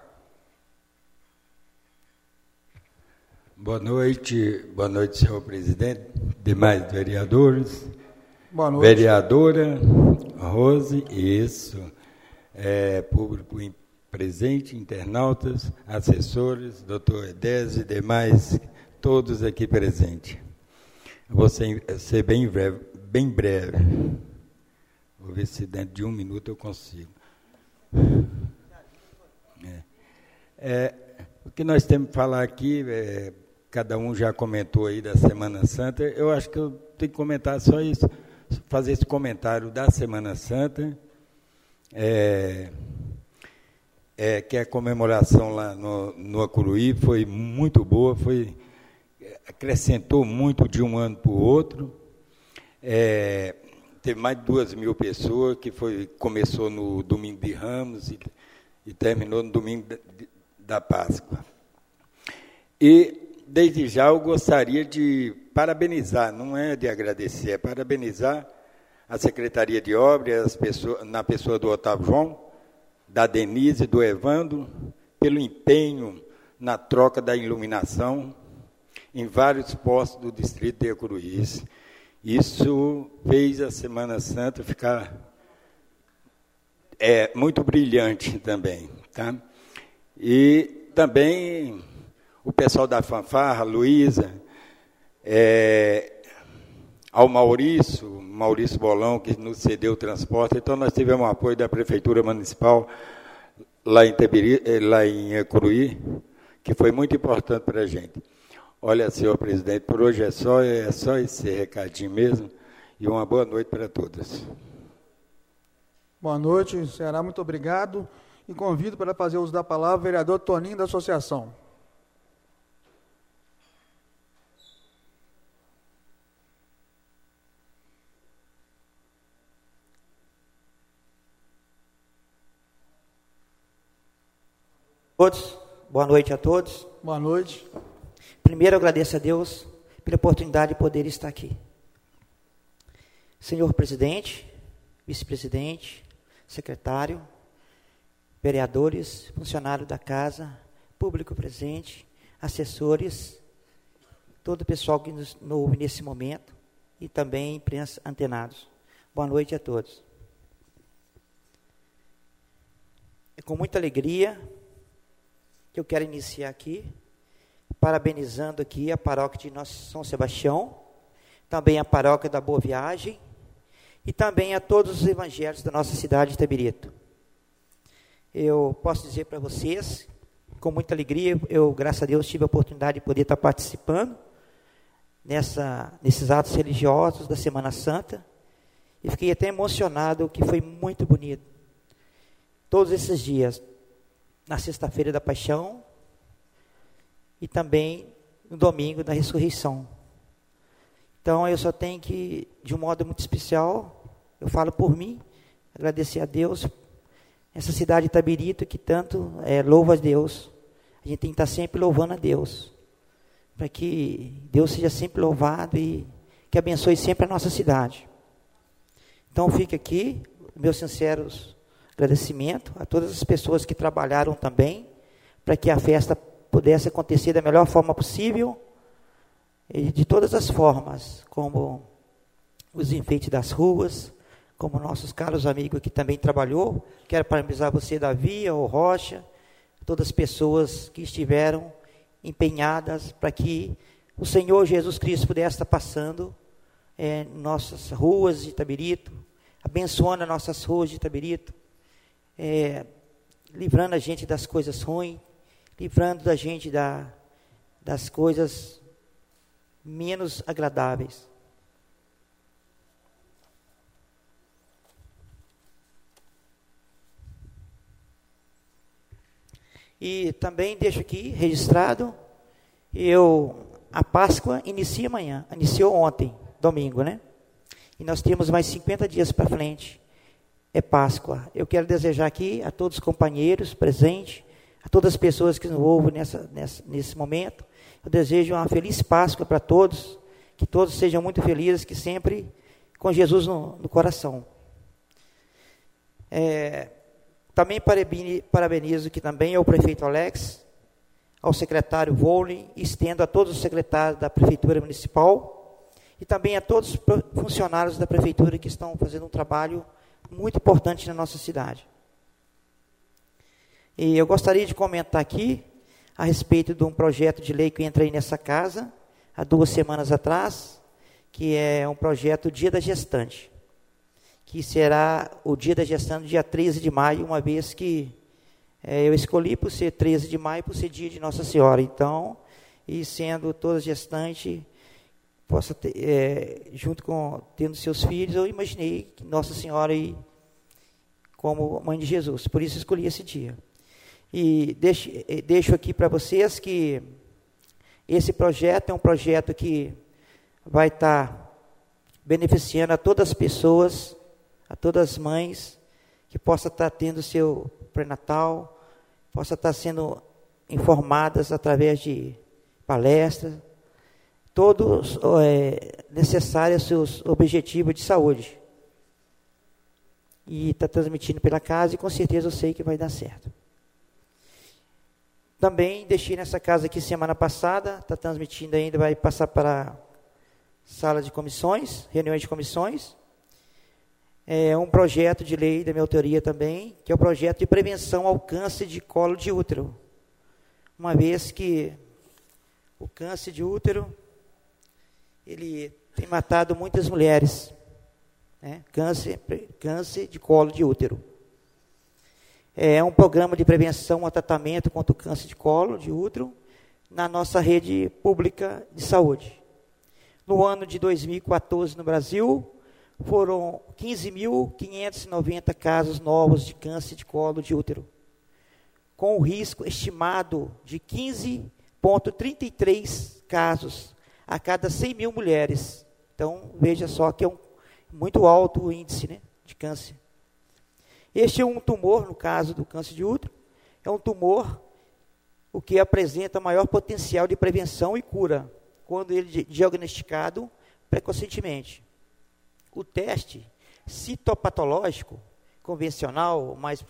Boa noite, boa noite, senhor presidente, demais vereadores. Boa noite. Vereadora Rose, isso, é, público presente, internautas, assessores, doutor Edésio e demais, todos aqui presentes. Vou ser, ser bem breve, bem breve. Vou ver se dentro de um minuto eu consigo. É, é, o que nós temos que falar aqui, é, cada um já comentou aí da Semana Santa, eu acho que eu tenho que comentar só isso, fazer esse comentário da Semana Santa, é, é, que a comemoração lá no, no Acuruí foi muito boa, foi, acrescentou muito de um ano para o outro, é, teve mais de duas mil pessoas, que foi, começou no domingo de Ramos e, e terminou no domingo da, da Páscoa. E, desde já, eu gostaria de parabenizar, não é de agradecer, é parabenizar a Secretaria de Obras, as pessoas, na pessoa do Otávio João, da Denise e do Evandro, pelo empenho na troca da iluminação em vários postos do distrito de Acuruí. Isso fez a Semana Santa ficar é, muito brilhante também. Tá? E também o pessoal da Fanfarra, Luísa, é, ao Maurício, Maurício Bolão, que nos cedeu o transporte. Então, nós tivemos o apoio da Prefeitura Municipal lá em, Tebiri, lá em Acuruí, que foi muito importante para a gente. Olha, senhor presidente, por hoje é só, é só esse recadinho mesmo, e uma boa noite para todos. Boa noite, Ceará, muito obrigado. E convido para fazer uso da palavra o vereador Toninho da Associação. Todos, boa noite a todos. Boa noite. Primeiro, eu agradeço a Deus pela oportunidade de poder estar aqui. Senhor presidente, vice-presidente, secretário, vereadores, funcionários da casa, público presente, assessores, todo o pessoal que nos ouve nesse momento e também imprensa antenados. Boa noite a todos. É com muita alegria que eu quero iniciar aqui, parabenizando aqui a paróquia de Nosso São Sebastião, também a paróquia da Boa Viagem e também a todos os evangelhos da nossa cidade de Itabirito. Eu posso dizer para vocês, com muita alegria, eu, graças a Deus, tive a oportunidade de poder estar participando nessa, nesses atos religiosos da Semana Santa, e fiquei até emocionado, que foi muito bonito. Todos esses dias, na sexta-feira da Paixão, e também no domingo da Ressurreição. Então, eu só tenho que, de um modo muito especial, eu falo por mim, agradecer a Deus, essa cidade de Itabirito, que tanto é, louva a Deus. A gente tem que estar sempre louvando a Deus, para que Deus seja sempre louvado e que abençoe sempre a nossa cidade. Então, fica aqui meus sinceros agradecimentos a todas as pessoas que trabalharam também, para que a festa pudesse acontecer da melhor forma possível, e de todas as formas, como os enfeites das ruas, como nossos caros amigos que também trabalhou. Quero parabenizar você, Davi, o Rocha, todas as pessoas que estiveram empenhadas para que o Senhor Jesus Cristo pudesse estar passando é, nossas ruas de Itabirito, abençoando as nossas ruas de Itabirito, é, livrando a gente das coisas ruins, livrando da gente da, das coisas menos agradáveis. E também deixo aqui registrado, eu, a Páscoa inicia amanhã, iniciou ontem, domingo, né? E nós temos mais cinquenta dias para frente, é Páscoa. Eu quero desejar aqui a todos os companheiros presentes, a todas as pessoas que nos ouvem nessa, nessa, nesse momento, eu desejo uma feliz Páscoa para todos, que todos sejam muito felizes, que sempre com Jesus no, no coração. É, também parabenizo que também ao prefeito Alex, ao secretário Volney, estendo a todos os secretários da Prefeitura Municipal e também a todos os funcionários da Prefeitura que estão fazendo um trabalho muito importante na nossa cidade. E eu gostaria de comentar aqui a respeito de um projeto de lei que eu entrei nessa casa há duas semanas atrás, que é um projeto Dia da Gestante, que será o Dia da Gestante, dia treze de maio, uma vez que é, eu escolhi por ser treze de maio, por ser dia de Nossa Senhora. Então, e sendo toda gestante, possa ter, é, junto com tendo seus filhos, eu imaginei que Nossa Senhora e, como mãe de Jesus, por isso escolhi esse dia. E deixo, deixo aqui para vocês que esse projeto é um projeto que vai estar beneficiando a todas as pessoas, a todas as mães, que possa estar tendo seu pré-natal, possa estar sendo informadas através de palestras, todos é, necessários seus objetivos de saúde. E está transmitindo pela casa e com certeza eu sei que vai dar certo. Também deixei nessa casa aqui semana passada, está transmitindo ainda, vai passar para a sala de comissões, reuniões de comissões. É um projeto de lei da minha autoria também, que é o projeto de prevenção ao câncer de colo de útero. Uma vez que o câncer de útero, ele tem matado muitas mulheres, né? Câncer, câncer de colo de útero. É um programa de prevenção ao tratamento contra o câncer de colo de útero na nossa rede pública de saúde. No ano de dois mil e quatorze, no Brasil, foram quinze mil quinhentos e noventa casos novos de câncer de colo de útero, com o risco estimado de quinze vírgula trinta e três casos a cada cem mil mulheres. Então, veja só que é um muito alto o índice, né, de câncer. Este é um tumor, no caso do câncer de útero, é um tumor o que apresenta maior potencial de prevenção e cura, quando ele é diagnosticado precocemente. O teste citopatológico convencional, mais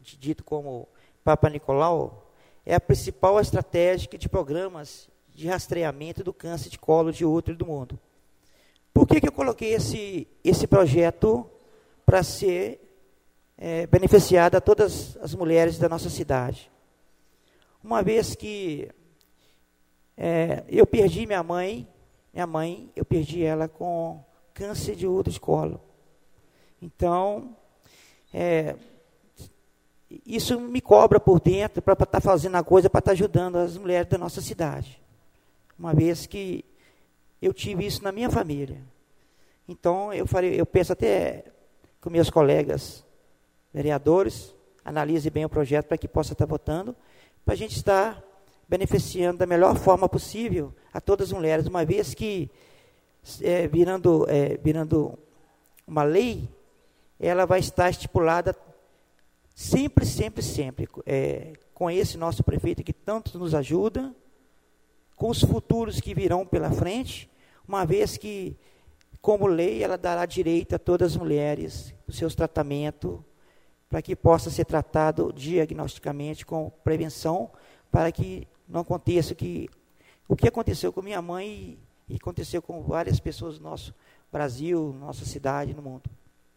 dito como Papa Nicolau, é a principal estratégia de programas de rastreamento do câncer de colo de útero do mundo. Por que, que eu coloquei esse, esse projeto para ser é, beneficiado a todas as mulheres da nossa cidade? Uma vez que é, eu perdi minha mãe, minha mãe, eu perdi ela com câncer de útero de colo. Então, é, isso me cobra por dentro para estar tá fazendo a coisa, para estar tá ajudando as mulheres da nossa cidade. Uma vez que eu tive isso na minha família. Então, eu, farei, eu penso até com meus colegas vereadores, analise bem o projeto para que possa estar votando, para a gente estar beneficiando da melhor forma possível a todas as mulheres, uma vez que, é, virando, é, virando uma lei, ela vai estar estipulada sempre, sempre, sempre, é, com esse nosso prefeito que tanto nos ajuda, com os futuros que virão pela frente, uma vez que, como lei, ela dará direito a todas as mulheres, os seus tratamentos, para que possa ser tratado diagnosticamente com prevenção, para que não aconteça que, o que aconteceu com minha mãe e, e aconteceu com várias pessoas do nosso Brasil, nossa cidade, no mundo.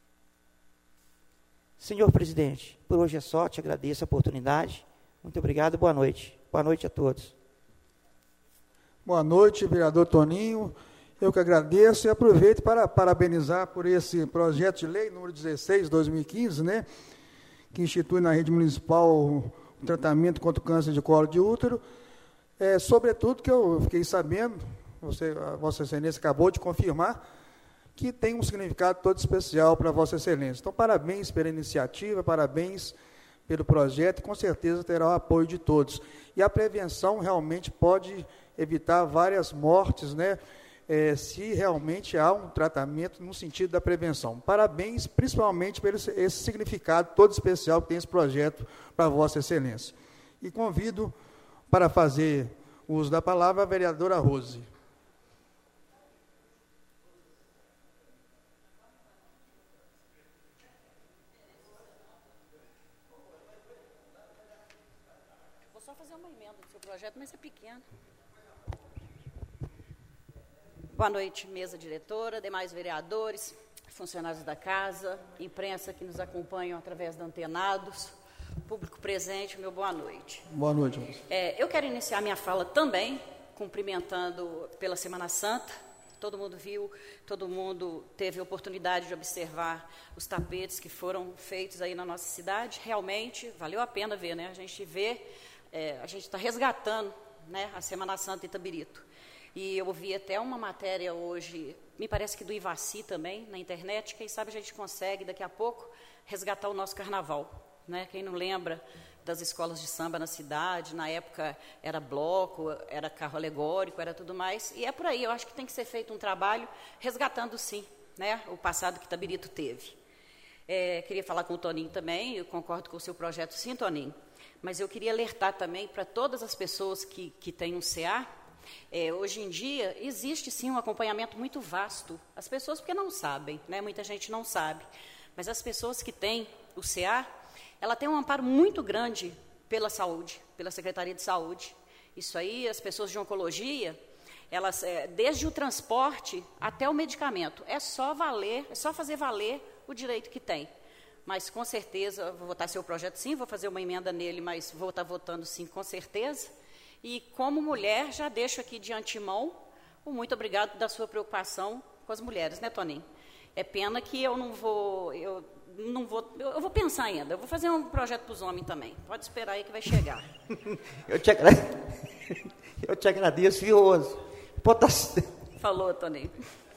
Senhor presidente, por hoje é só, te agradeço a oportunidade. Muito obrigado, boa noite. Boa noite a todos. Boa noite, vereador Toninho. Eu que agradeço e aproveito para parabenizar por esse projeto de lei número dezesseis de dois mil e quinze, né, que institui na rede municipal o tratamento contra o câncer de colo de útero. É, sobretudo que eu fiquei sabendo, você, a Vossa Excelência acabou de confirmar, que tem um significado todo especial para Vossa Excelência. Então, parabéns pela iniciativa, parabéns pelo projeto, e com certeza terá o apoio de todos. E a prevenção realmente pode evitar várias mortes, né, é, se realmente há um tratamento no sentido da prevenção. Parabéns, principalmente pelo esse significado todo especial que tem esse projeto para Vossa Excelência. E convido para fazer uso da palavra a vereadora Rose. Vou só fazer uma emenda do seu projeto, mas é pequeno. Boa noite, mesa diretora, demais vereadores, funcionários da casa, imprensa que nos acompanham através da Antenados, público presente, meu boa noite. Boa noite. É, eu quero iniciar minha fala também, cumprimentando pela Semana Santa. Todo mundo viu, todo mundo teve a oportunidade de observar os tapetes que foram feitos aí na nossa cidade. Realmente, valeu a pena ver, né? A gente vê, é, a gente está resgatando, né, a Semana Santa em Itabirito. E eu ouvi até uma matéria hoje, me parece que do Ivaci também, na internet. Quem sabe a gente consegue, daqui a pouco, resgatar o nosso carnaval. Né? Quem não lembra das escolas de samba na cidade, na época era bloco, era carro alegórico, era tudo mais. E é por aí, eu acho que tem que ser feito um trabalho resgatando, sim, né, o passado que Itabirito teve. É, queria falar com o Toninho também, eu concordo com o seu projeto, sim, Toninho. Mas eu queria alertar também para todas as pessoas que, que têm um C A. É, hoje em dia, existe sim um acompanhamento muito vasto. As pessoas, porque não sabem, né? Muita gente não sabe. Mas as pessoas que têm o C A, ela tem um amparo muito grande pela saúde, pela Secretaria de Saúde. Isso aí, as pessoas de oncologia, elas, é, desde o transporte até o medicamento, é só valer, é só fazer valer o direito que tem. Mas, com certeza, vou votar seu projeto sim, vou fazer uma emenda nele, mas vou estar votando sim, com certeza. E, como mulher, já deixo aqui de antemão o muito obrigado da sua preocupação com as mulheres, né, Toninho? É pena que eu não vou, eu não vou, eu vou pensar ainda, eu vou fazer um projeto para os homens também. Pode esperar aí que vai chegar. eu, te agra... eu te agradeço, viu, Rose? Falou, Toninho.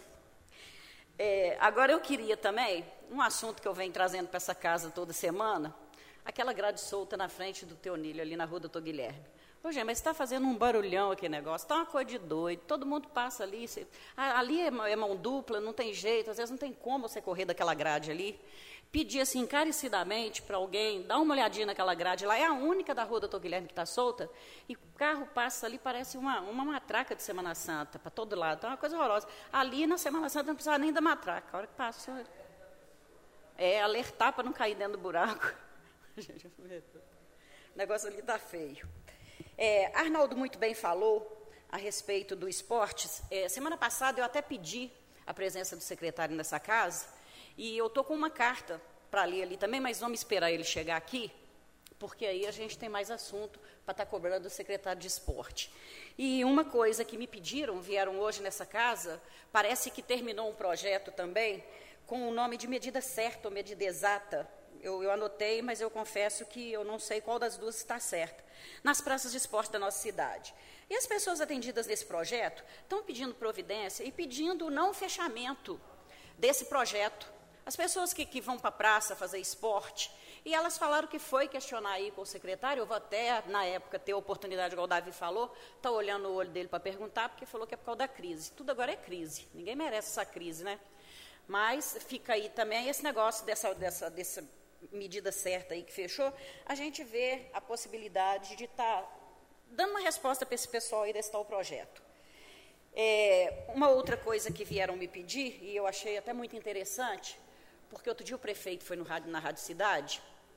É, agora eu queria também, um assunto que eu venho trazendo para essa casa toda semana, aquela grade solta na frente do Teonílio, ali na rua doutor Guilherme. Ô, gente, mas está fazendo um barulhão aquele negócio, está uma coisa de doido, todo mundo passa ali, você, ali é, é mão dupla, não tem jeito, às vezes não tem como você correr daquela grade ali. Pedir assim, encarecidamente para alguém, dar uma olhadinha naquela grade lá, é a única da rua doutor Guilherme que está solta, e o carro passa ali, parece uma, uma matraca de Semana Santa, para todo lado, é uma coisa horrorosa. Ali na Semana Santa não precisava nem da matraca, a hora que passa, é alertar para não cair dentro do buraco. O negócio ali está feio. É, Arnaldo muito bem falou a respeito do esportes. É, semana passada eu até pedi a presença do secretário nessa casa, e eu estou com uma carta para ler ali também, mas vamos esperar ele chegar aqui, porque aí a gente tem mais assunto para estar cobrando do secretário de esporte. E uma coisa que me pediram, vieram hoje nessa casa, parece que terminou um projeto também, com o nome de medida certa ou medida exata. Eu, eu anotei, mas eu confesso que eu não sei qual das duas está certa. Nas praças de esporte da nossa cidade. E as pessoas atendidas nesse projeto estão pedindo providência e pedindo o não fechamento desse projeto. As pessoas que, que vão para a praça fazer esporte, e elas falaram que foi questionar aí com o secretário, eu vou até, na época, ter a oportunidade, igual o Davi falou, está olhando o olho dele para perguntar, porque falou que é por causa da crise. Tudo agora é crise, ninguém merece essa crise, né? Mas fica aí também esse negócio dessa, dessa, dessa medida certa aí que fechou, a gente vê a possibilidade de estar tá dando uma resposta para esse pessoal aí desse tal projeto. É, uma outra coisa que vieram me pedir, e eu achei até muito interessante, porque outro dia o prefeito foi no rádio, na Rádio Cidade,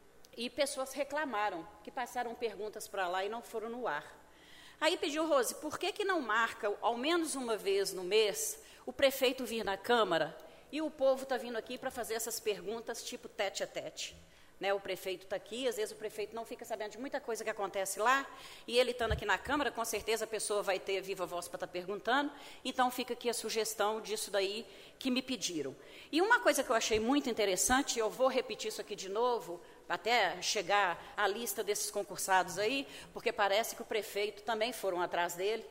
e pessoas reclamaram, que passaram perguntas para lá e não foram no ar. Aí pediu, Rose, por que, que não marca, ao menos uma vez no mês, o prefeito vir na Câmara e o povo está vindo aqui para fazer essas perguntas tipo tete a tete? Né, o prefeito está aqui, às vezes o prefeito não fica sabendo de muita coisa que acontece lá, e ele estando aqui na Câmara, com certeza a pessoa vai ter viva voz para estar perguntando, então fica aqui a sugestão disso daí que me pediram. E uma coisa que eu achei muito interessante, eu vou repetir isso aqui de novo, até chegar à lista desses concursados aí, porque parece que o prefeito também foram atrás dele,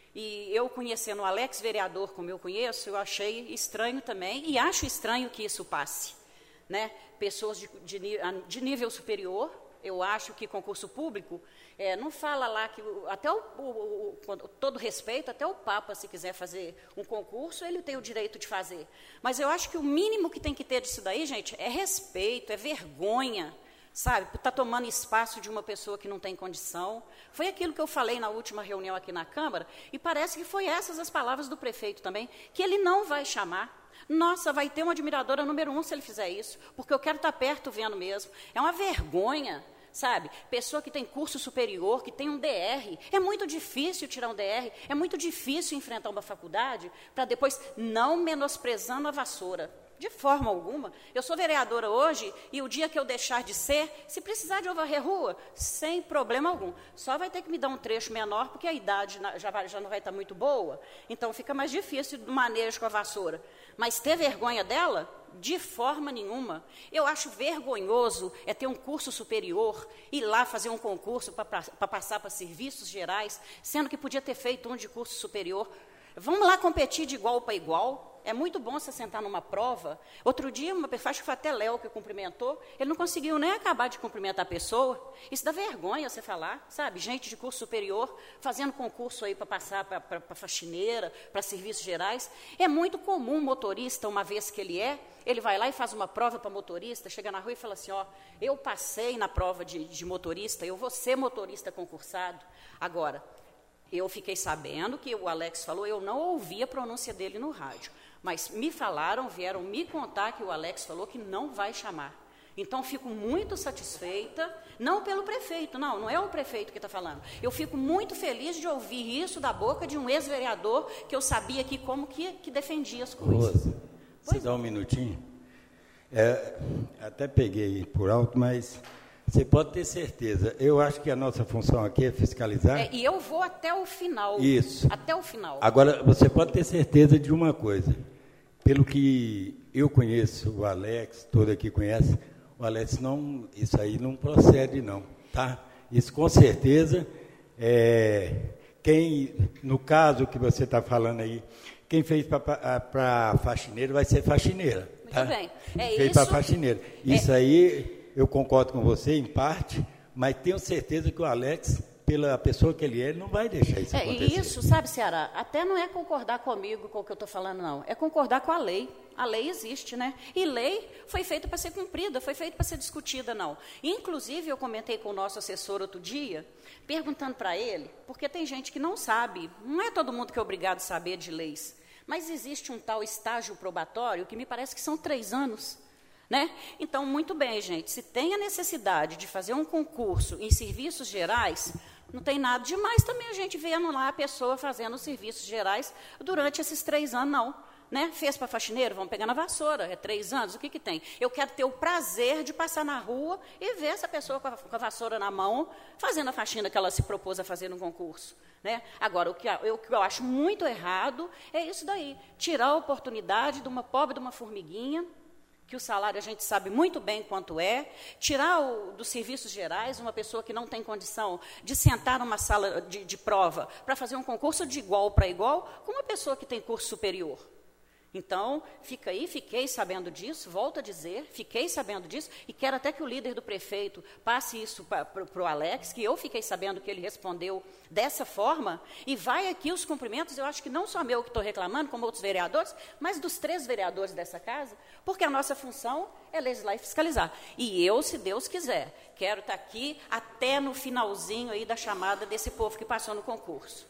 e eu conhecendo o Alex, vereador, como eu conheço, eu achei estranho também, e acho estranho que isso passe. Né, pessoas de, de, de nível superior, eu acho que concurso público, é, não fala lá que, até o, o, o, todo respeito, até o Papa, se quiser fazer um concurso, ele tem o direito de fazer. Mas eu acho que o mínimo que tem que ter disso daí, gente, é respeito, é vergonha, sabe, por estar tomando espaço de uma pessoa que não tem condição. Foi aquilo que eu falei na última reunião aqui na Câmara, e parece que foi essas as palavras do prefeito também, que ele não vai chamar. Nossa, vai ter uma admiradora número um se ele fizer isso, porque eu quero estar perto vendo mesmo. É uma vergonha, sabe? Pessoa que tem curso superior, que tem um D R. É muito difícil tirar um D R, é muito difícil enfrentar uma faculdade para depois, não menosprezando a vassoura. De forma alguma. Eu sou vereadora hoje e o dia que eu deixar de ser, se precisar de eu varrer rua, sem problema algum. Só vai ter que me dar um trecho menor, porque a idade já, vai, já não vai estar muito boa, então fica mais difícil do manejo com a vassoura. Mas ter vergonha dela? De forma nenhuma. Eu acho vergonhoso é ter um curso superior, ir lá fazer um concurso para passar para serviços gerais, sendo que podia ter feito um de curso superior. Vamos lá competir de igual para igual. É muito bom você sentar numa prova. Outro dia, uma pessoa, acho que foi até Léo que cumprimentou, ele não conseguiu nem acabar de cumprimentar a pessoa. Isso dá vergonha você falar, sabe? Gente de curso superior, fazendo concurso aí para passar para faxineira, para serviços gerais. É muito comum um motorista, uma vez que ele é, ele vai lá e faz uma prova para motorista, chega na rua e fala assim, ó, eu passei na prova de, de motorista, eu vou ser motorista concursado. Agora, eu fiquei sabendo que o Alex falou, eu não ouvi a pronúncia dele no rádio. Mas me falaram, vieram me contar que o Alex falou que não vai chamar. Então, fico muito satisfeita, não pelo prefeito, não, não é o prefeito que está falando. Eu fico muito feliz de ouvir isso da boca de um ex-vereador que eu sabia aqui como que, que defendia as coisas. Rose, você dá um minutinho? É, até peguei por alto, mas você pode ter certeza. Eu acho que a nossa função aqui é fiscalizar. É, e eu vou até o final. Isso. Até o final. Agora, você pode ter certeza de uma coisa. Pelo que eu conheço, o Alex, todo aqui conhece, o Alex não, isso aí não procede não, tá? Isso com certeza, é, quem, no caso que você está falando aí, quem fez para faxineira vai ser faxineira. Muito tá? bem. É fez isso. para faxineira. Isso é... aí, eu concordo com você em parte, mas tenho certeza que o Alex, pela pessoa que ele é, ele não vai deixar isso é, acontecer. Isso, sabe, Ceará, até não é concordar comigo com o que eu estou falando, não. É concordar com a lei. A lei existe, né? E lei foi feita para ser cumprida, foi feita para ser discutida, não. Inclusive, eu comentei com o nosso assessor outro dia, perguntando para ele, porque tem gente que não sabe, não é todo mundo que é obrigado a saber de leis, mas existe um tal estágio probatório que me parece que são três anos. Né? Então, muito bem, gente, se tem a necessidade de fazer um concurso em serviços gerais, não tem nada demais também a gente vendo lá a pessoa fazendo os serviços gerais durante esses três anos, não. Né? Fez para faxineiro, vamos pegar na vassoura, é três anos, o que, que tem? Eu quero ter o prazer de passar na rua e ver essa pessoa com a, com a vassoura na mão, fazendo a faxina que ela se propôs a fazer no concurso. Né? Agora, o que, eu, o que eu acho muito errado é isso daí, tirar a oportunidade de uma pobre de uma formiguinha, que o salário a gente sabe muito bem quanto é, tirar o, dos serviços gerais uma pessoa que não tem condição de sentar numa sala de, de prova para fazer um concurso de igual para igual com uma pessoa que tem curso superior. Então, fica aí, fiquei sabendo disso, volto a dizer, fiquei sabendo disso, e quero até que o líder do prefeito passe isso para o Alex, que eu fiquei sabendo que ele respondeu dessa forma, e vai aqui os cumprimentos, eu acho que não só meu que estou reclamando, como outros vereadores, mas dos três vereadores dessa casa, porque a nossa função é legislar e fiscalizar. E eu, se Deus quiser, quero estar aqui até no finalzinho aí da chamada desse povo que passou no concurso.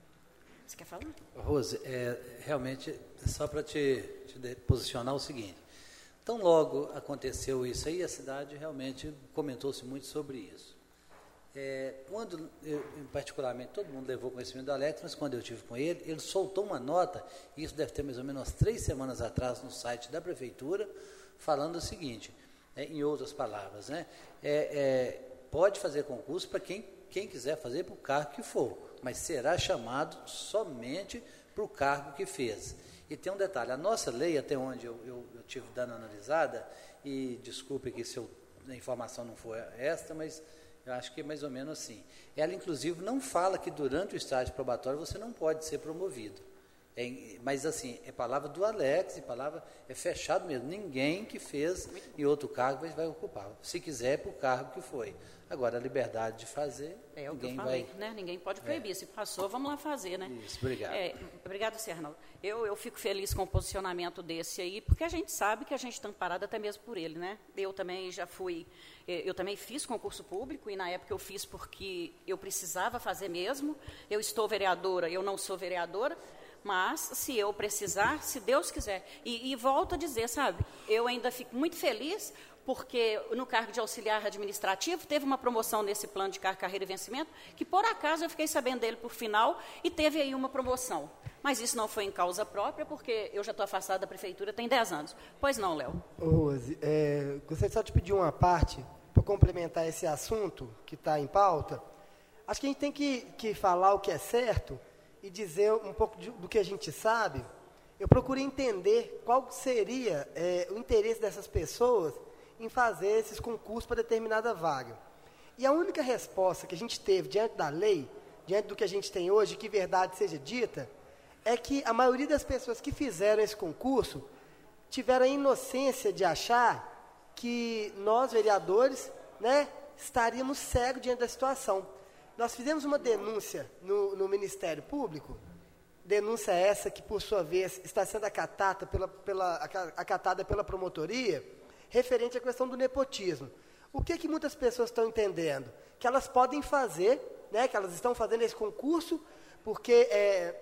Você quer falar? Rose, é, realmente, só para te, te posicionar o seguinte, tão logo aconteceu isso aí, a cidade realmente comentou-se muito sobre isso. É, quando, eu, particularmente, todo mundo levou conhecimento do Alex, mas quando eu estive com ele, ele soltou uma nota, e isso deve ter mais ou menos umas três semanas atrás no site da Prefeitura, falando o seguinte, é, em outras palavras, né, é, é, pode fazer concurso para quem, quem quiser fazer para o cargo que for, mas será chamado somente para o cargo que fez. E tem um detalhe, a nossa lei, até onde eu, eu, eu tive dando analisada, e desculpe que se eu, a informação não for esta, mas eu acho que é mais ou menos assim. Ela, inclusive, não fala que durante o estágio probatório você não pode ser promovido. É, mas, assim, é palavra do Alex, e palavra é fechado mesmo. Ninguém que fez em outro cargo vai, vai ocupar. Se quiser, é para o cargo que foi. Agora, a liberdade de fazer, é o ninguém que eu falei, vai... né? Ninguém pode proibir. É. Se passou, vamos lá fazer, né? Isso, obrigado. É, obrigado, Arnaldo. Eu, eu fico feliz com o posicionamento desse aí, porque a gente sabe que a gente está amparado até mesmo por ele, né? Eu também já fui... Eu também fiz concurso público, e na época eu fiz porque eu precisava fazer mesmo. Eu estou vereadora, eu não sou vereadora, mas se eu precisar, se Deus quiser. E, e volto a dizer, sabe, eu ainda fico muito feliz, porque no cargo de auxiliar administrativo teve uma promoção nesse plano de cargo, carreira e vencimento, que por acaso eu fiquei sabendo dele por final, e teve aí uma promoção. Mas isso não foi em causa própria, porque eu já estou afastada da prefeitura tem dez anos. Pois não, Léo? Rose, é, gostaria só de pedir uma parte para complementar esse assunto que está em pauta. Acho que a gente tem que, que falar o que é certo e dizer um pouco de, do que a gente sabe. Eu procurei entender qual seria é, o interesse dessas pessoas em fazer esses concursos para determinada vaga. E a única resposta que a gente teve diante da lei, diante do que a gente tem hoje, que verdade seja dita, é que a maioria das pessoas que fizeram esse concurso tiveram a inocência de achar que nós, vereadores, né, estaríamos cegos diante da situação. Nós fizemos uma denúncia no, no Ministério Público, denúncia essa que, por sua vez, está sendo acatada pela, pela, acatada pela promotoria, referente à questão do nepotismo. O que, que muitas pessoas estão entendendo? Que elas podem fazer, né, que elas estão fazendo esse concurso, porque, é,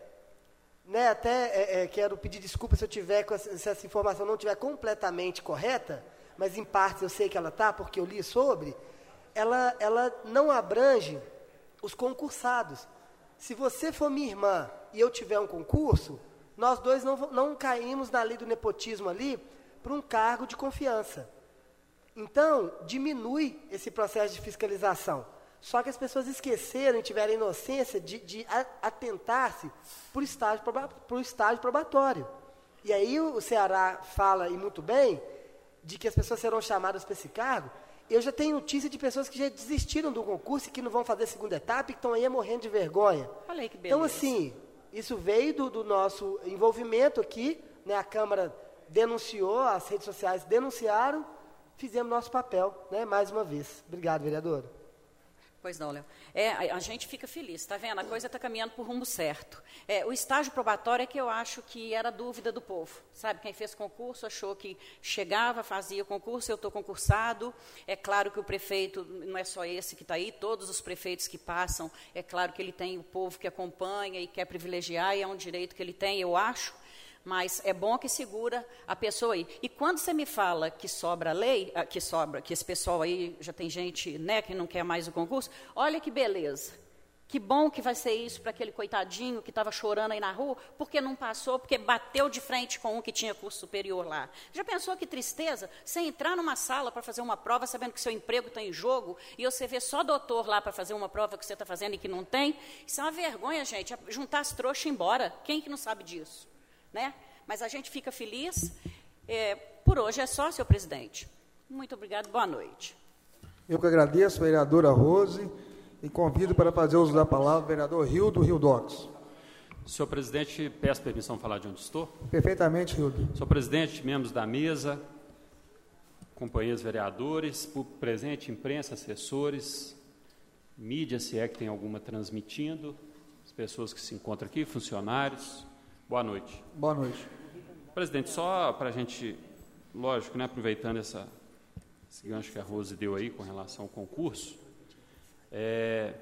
né, até é, é, quero pedir desculpa se eu tiver, se essa informação não estiver completamente correta, mas em partes eu sei que ela está, porque eu li sobre, ela, ela não abrange os concursados. Se você for minha irmã e eu tiver um concurso, nós dois não, não caímos na lei do nepotismo ali para um cargo de confiança. Então, diminui esse processo de fiscalização. Só que as pessoas esqueceram e tiveram a inocência de, de atentar-se para o estágio, para o estágio probatório. E aí o Ceará fala, e muito bem, de que as pessoas serão chamadas para esse cargo. Eu já tenho notícia de pessoas que já desistiram do concurso e que não vão fazer a segunda etapa e que estão aí morrendo de vergonha. Olha aí que beleza. Então, assim, isso veio do, do nosso envolvimento aqui, né, a Câmara denunciou, as redes sociais denunciaram, fizemos nosso papel, né, mais uma vez. Obrigado, vereador. Pois não, Léo. É, a, a gente fica feliz, está vendo? A coisa está caminhando por rumo certo. É, o estágio probatório é que eu acho que era a dúvida do povo. Sabe, quem fez concurso achou que chegava, fazia concurso, eu estou concursado. É claro que o prefeito, não é só esse que está aí, todos os prefeitos que passam, é claro que ele tem o povo que acompanha e quer privilegiar, e é um direito que ele tem, eu acho. Mas é bom que segura a pessoa aí. E quando você me fala que sobra lei, que sobra, que esse pessoal aí já tem gente, né, que não quer mais o concurso, olha que beleza. Que bom que vai ser isso para aquele coitadinho que estava chorando aí na rua, porque não passou, porque bateu de frente com um que tinha curso superior lá. Já pensou que tristeza? Você entrar numa sala para fazer uma prova, sabendo que seu emprego está em jogo, e você vê só doutor lá para fazer uma prova que você está fazendo e que não tem? Isso é uma vergonha, gente, juntar as trouxas e ir embora. Quem que não sabe disso? Né? Mas a gente fica feliz. É, por hoje é só, senhor presidente. Muito obrigado, boa noite. Eu que agradeço, vereadora Rose. E convido para fazer uso da palavra o vereador Rildo Rildox. Senhor presidente, peço permissão de falar de onde estou. Perfeitamente, Rildo. Senhor presidente, membros da mesa, companheiros vereadores, público presente, imprensa, assessores, mídia, se é que tem alguma transmitindo, as pessoas que se encontram aqui, funcionários, boa noite. Boa noite. Presidente, só para a gente, lógico, né, aproveitando essa, esse gancho que a Rose deu aí com relação ao concurso, É,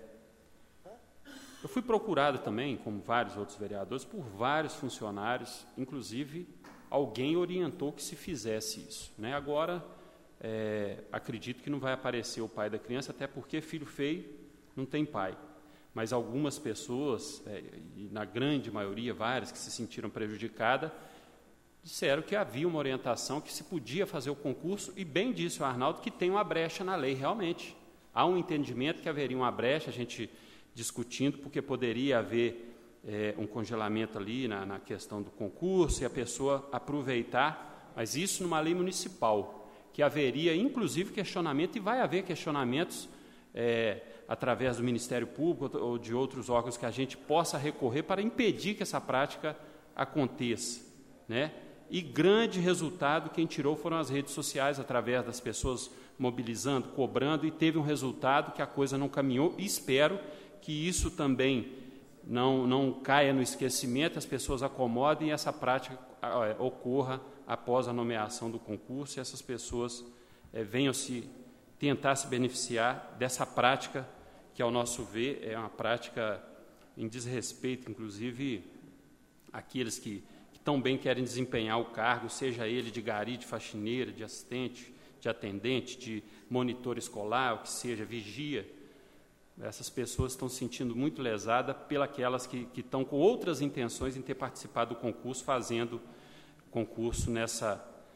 eu fui procurado também, como vários outros vereadores, por vários funcionários, inclusive alguém orientou que se fizesse isso. Né? Agora, é, acredito que não vai aparecer o pai da criança, até porque filho feio não tem pai. Mas algumas pessoas, é, e na grande maioria, várias que se sentiram prejudicadas, disseram que havia uma orientação que se podia fazer o concurso, e bem disse o Arnaldo que tem uma brecha na lei, realmente. Há um entendimento que haveria uma brecha, a gente discutindo, porque poderia haver é, um congelamento ali na, na questão do concurso e a pessoa aproveitar, mas isso numa lei municipal, que haveria inclusive questionamento, e vai haver questionamentos é, através do Ministério Público ou de outros órgãos que a gente possa recorrer para impedir que essa prática aconteça, né? E grande resultado quem tirou foram as redes sociais, através das pessoas mobilizando, cobrando, e teve um resultado que a coisa não caminhou, e espero que isso também não, não caia no esquecimento, as pessoas acomodem e essa prática é, ocorra após a nomeação do concurso, e essas pessoas é, venham se tentar se beneficiar dessa prática, que, ao nosso ver, é uma prática em desrespeito, inclusive, àqueles que, que tão bem querem desempenhar o cargo, seja ele de gari, de faxineira, de assistente, de atendente, de monitor escolar, o que seja, vigia. Essas pessoas estão se sentindo muito lesadas pelas que, que estão com outras intenções em ter participado do concurso, fazendo concurso nessa,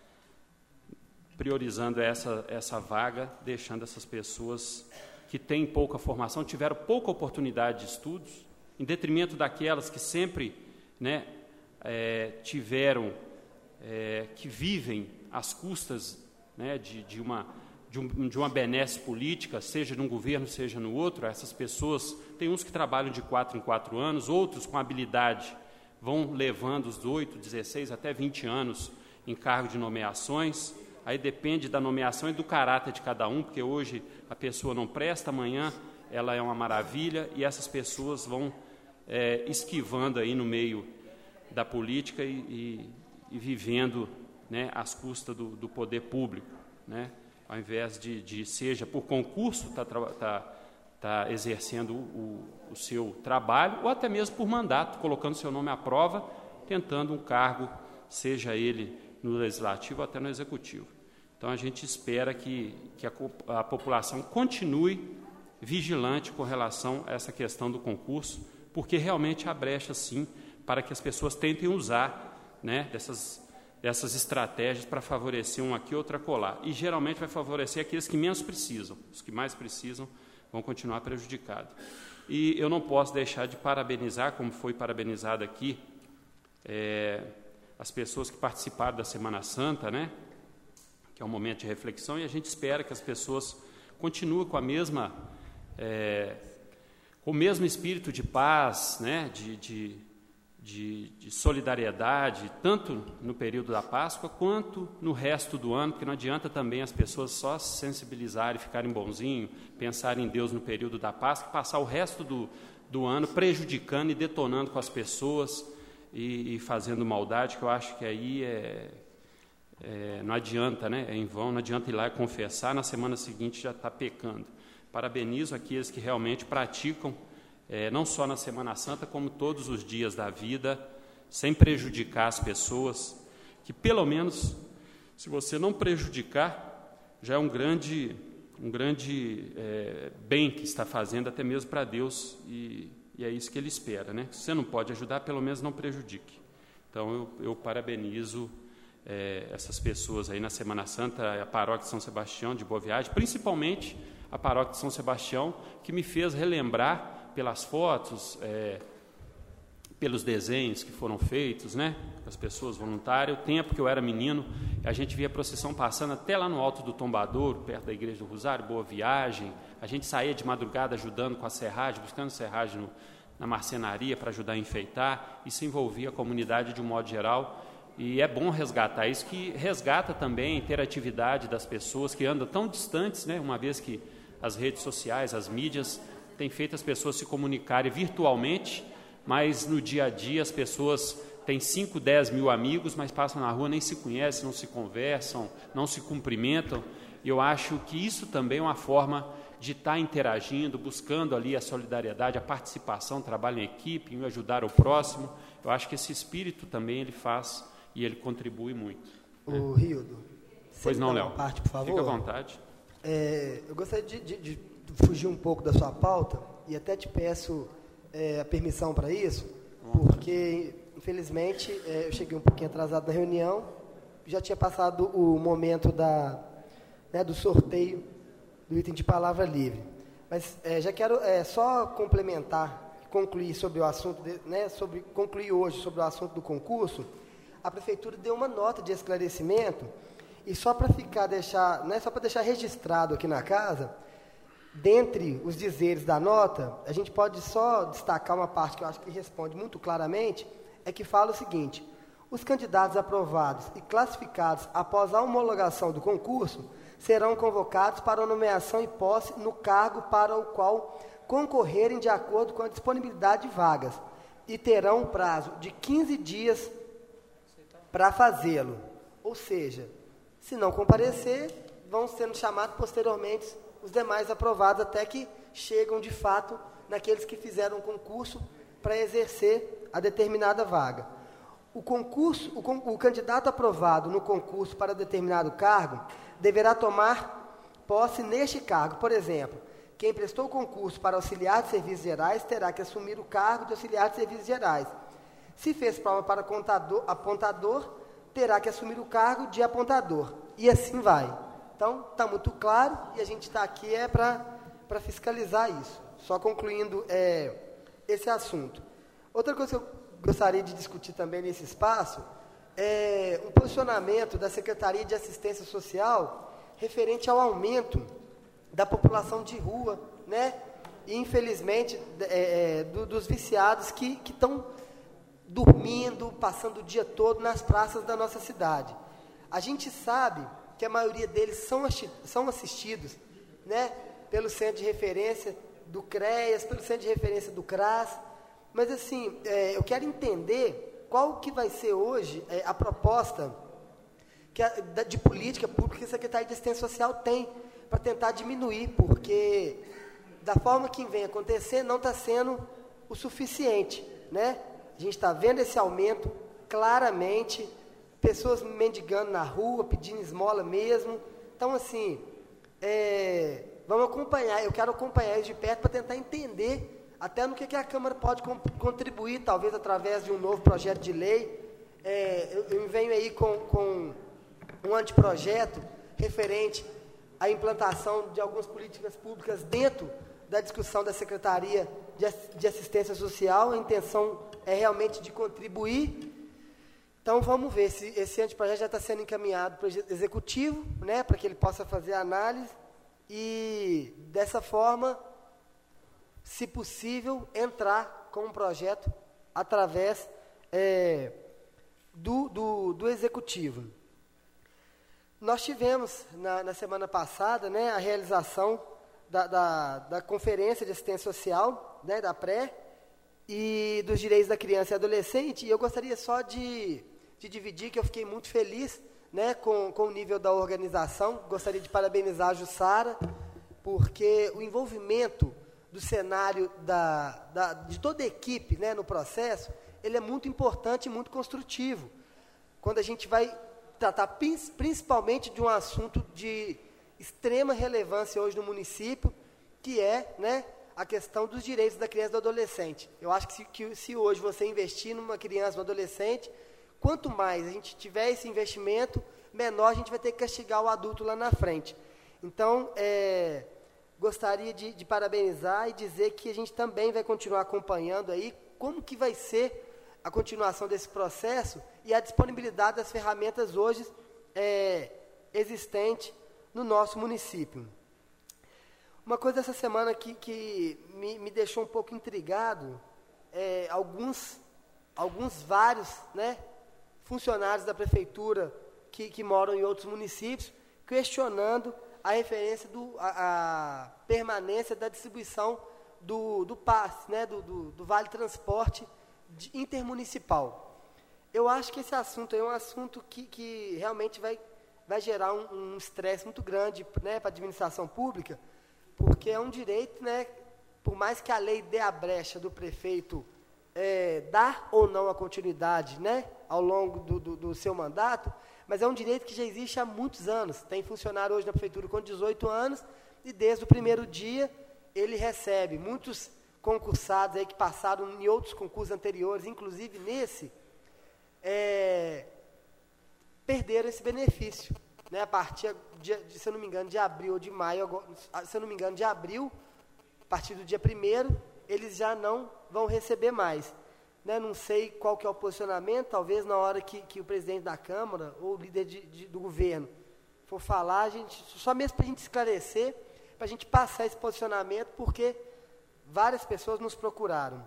priorizando essa, essa vaga, deixando essas pessoas que têm pouca formação, tiveram pouca oportunidade de estudos, em detrimento daquelas que sempre, né, é, tiveram, é, que vivem às custas, né, de, de, uma, de, um, de uma benesse política, seja num governo, seja no outro. Essas pessoas, tem uns que trabalham de quatro em quatro anos, outros com habilidade vão levando os oito, dezesseis, até vinte anos em cargo de nomeações. Aí depende da nomeação e do caráter de cada um, porque hoje a pessoa não presta, amanhã ela é uma maravilha, e essas pessoas vão é, esquivando aí no meio da política e, e, e vivendo, né, às custas do, do poder público, né, ao invés de, de seja por concurso, está tá, tá exercendo o, o seu trabalho, ou até mesmo por mandato, colocando seu nome à prova, tentando um cargo, seja ele no legislativo ou até no executivo. Então, a gente espera que, que a, a população continue vigilante com relação a essa questão do concurso, porque realmente há brecha, sim, para que as pessoas tentem usar, né, dessas dessas estratégias para favorecer um aqui, outro acolá. E geralmente vai favorecer aqueles que menos precisam. Os que mais precisam vão continuar prejudicados. E eu não posso deixar de parabenizar, como foi parabenizado aqui, é, as pessoas que participaram da Semana Santa, né, que é um momento de reflexão, e a gente espera que as pessoas continuem com a mesma, é, com o mesmo espírito de paz, né, de, de De, de solidariedade, tanto no período da Páscoa, quanto no resto do ano, porque não adianta também as pessoas só se sensibilizarem, ficarem bonzinho, pensarem em Deus no período da Páscoa, e passar o resto do, do ano prejudicando e detonando com as pessoas e, e fazendo maldade, que eu acho que aí é, é, não adianta, né? É em vão, não adianta ir lá e confessar, na semana seguinte já está pecando. Parabenizo aqueles que realmente praticam, É, não só na Semana Santa, como todos os dias da vida, sem prejudicar as pessoas, que pelo menos, se você não prejudicar, já é um grande, um grande é, bem que está fazendo, até mesmo para Deus, e, e é isso que Ele espera, né? Se você não pode ajudar, pelo menos não prejudique. Então, eu, eu parabenizo é, essas pessoas aí na Semana Santa, a Paróquia de São Sebastião de Boa Viagem, principalmente a Paróquia de São Sebastião, que me fez relembrar pelas fotos, é, pelos desenhos que foram feitos, né, as pessoas voluntárias, o tempo que eu era menino, a gente via a procissão passando até lá no Alto do Tombadouro, perto da Igreja do Rosário, Boa Viagem, a gente saía de madrugada ajudando com a serragem, buscando serragem no, na marcenaria para ajudar a enfeitar, isso envolvia a comunidade de um modo geral, e é bom resgatar isso, que resgata também a interatividade das pessoas que andam tão distantes, né, uma vez que as redes sociais, as mídias, têm feito as pessoas se comunicarem virtualmente, mas no dia a dia as pessoas têm cinco, dez mil amigos, mas passam na rua, nem se conhecem, não se conversam, não se cumprimentam. Eu acho que isso também é uma forma de estar interagindo, buscando ali a solidariedade, a participação, trabalho em equipe, em ajudar o próximo. Eu acho que esse espírito também ele faz e ele contribui muito. O né? Rildo, pois não, Léo. Parte, por favor. Fica à vontade. É, eu gostaria de, de, de fugir um pouco da sua pauta e até te peço é, a permissão para isso, porque, infelizmente, é, eu cheguei um pouquinho atrasado na reunião, já tinha passado o momento da, né, do sorteio do item de palavra livre. Mas é, já quero é, só complementar, concluir sobre o assunto, de, né, sobre, concluir hoje sobre o assunto do concurso. A Prefeitura deu uma nota de esclarecimento, e só para ficar, deixar, né, só para deixar registrado aqui na casa, dentre os dizeres da nota, a gente pode só destacar uma parte que eu acho que responde muito claramente, é que fala o seguinte: os candidatos aprovados e classificados após a homologação do concurso serão convocados para a nomeação e posse no cargo para o qual concorrerem de acordo com a disponibilidade de vagas e terão um prazo de quinze dias para fazê-lo. Ou seja, se não comparecer, vão sendo chamados posteriormente os demais aprovados, até que chegam, de fato, naqueles que fizeram o concurso para exercer a determinada vaga. O, concurso, o, o candidato aprovado no concurso para determinado cargo deverá tomar posse neste cargo. Por exemplo, quem prestou o concurso para auxiliar de serviços gerais terá que assumir o cargo de auxiliar de serviços gerais. Se fez prova para contador, apontador, terá que assumir o cargo de apontador. E assim vai. Então, está muito claro, e a gente está aqui é para fiscalizar isso. Só concluindo é, esse assunto. Outra coisa que eu gostaria de discutir também nesse espaço é um posicionamento da Secretaria de Assistência Social referente ao aumento da população de rua, né? E, infelizmente, é, é, do, dos viciados que estão dormindo, passando o dia todo nas praças da nossa cidade. A gente sabe que a maioria deles são, são assistidos, né, pelo centro de referência do CREAS, pelo centro de referência do CRAS, mas assim, é, eu quero entender qual que vai ser hoje é, a proposta que a, de política pública que a Secretaria de Assistência Social tem para tentar diminuir, porque da forma que vem acontecer não está sendo o suficiente, né? A gente está vendo esse aumento claramente, pessoas mendigando na rua, pedindo esmola mesmo. Então, assim, é, vamos acompanhar, eu quero acompanhar isso de perto para tentar entender até no que, que a Câmara pode com, contribuir, talvez através de um novo projeto de lei. É, eu, eu venho aí com, com um anteprojeto referente à implantação de algumas políticas públicas dentro da discussão da Secretaria de, de Assistência Social. A intenção é realmente de contribuir. Então, vamos ver se esse anteprojeto já está sendo encaminhado para o Executivo, né, para que ele possa fazer a análise e, dessa forma, se possível, entrar com um projeto através é, do, do, do Executivo. Nós tivemos, na, na semana passada, né, a realização da, da, da Conferência de Assistência Social, né, da Pré, e dos Direitos da Criança e Adolescente, e eu gostaria só de... de dividir, que eu fiquei muito feliz, né, com, com o nível da organização. Gostaria de parabenizar a Jussara, porque o envolvimento do cenário da, da, de toda a equipe, né, no processo, ele é muito importante e muito construtivo. Quando a gente vai tratar principalmente de um assunto de extrema relevância hoje no município, que é, né, a questão dos direitos da criança e do adolescente. Eu acho que se, que se hoje você investir numa criança, num adolescente, quanto mais a gente tiver esse investimento, menor a gente vai ter que castigar o adulto lá na frente. Então, é, gostaria de, de parabenizar e dizer que a gente também vai continuar acompanhando aí como que vai ser a continuação desse processo e a disponibilidade das ferramentas hoje é, existentes no nosso município. Uma coisa essa semana que, que me, me deixou um pouco intrigado, é, alguns, alguns vários, né, funcionários da prefeitura que, que moram em outros municípios, questionando a referência, do, a, a permanência da distribuição do, do passe, né, do, do, do Vale Transporte de, intermunicipal. Eu acho que esse assunto é um assunto que, que realmente vai, vai gerar um estresse um muito grande, né, para a administração pública, porque é um direito, né, por mais que a lei dê a brecha do prefeito é, dar ou não a continuidade, né, ao longo do, do, do seu mandato, mas é um direito que já existe há muitos anos. Tem funcionário hoje na prefeitura com dezoito anos e desde o primeiro dia ele recebe. Muitos concursados aí que passaram em outros concursos anteriores, inclusive nesse, é, perderam esse benefício. Né, a partir, de, de, se eu não me engano, de abril ou de maio, se eu não me engano, de abril, a partir do dia primeiro, eles já não vão receber mais. Né, não sei qual que é o posicionamento, talvez na hora que, que o presidente da Câmara ou o líder de, de, do governo for falar, a gente, só mesmo para a gente esclarecer, para a gente passar esse posicionamento, porque várias pessoas nos procuraram.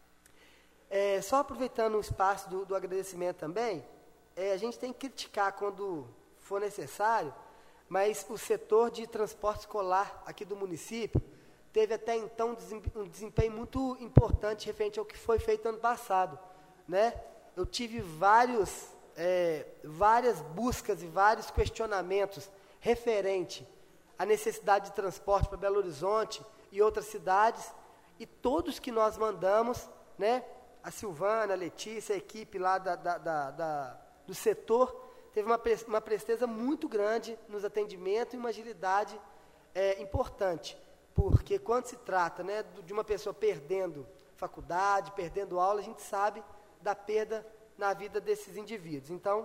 É, só aproveitando o espaço do, do agradecimento também, é, a gente tem que criticar quando for necessário, mas o setor de transporte escolar aqui do município teve até então um desempenho muito importante referente ao que foi feito ano passado. Né? Eu tive vários, é, várias buscas e vários questionamentos referente à necessidade de transporte para Belo Horizonte e outras cidades, e todos que nós mandamos, né, a Silvana, a Letícia, a equipe lá da, da, da, da, do setor, teve uma, uma presteza muito grande nos atendimentos e uma agilidade é, importante. Porque quando se trata, né, de uma pessoa perdendo faculdade, perdendo aula, a gente sabe da perda na vida desses indivíduos. Então,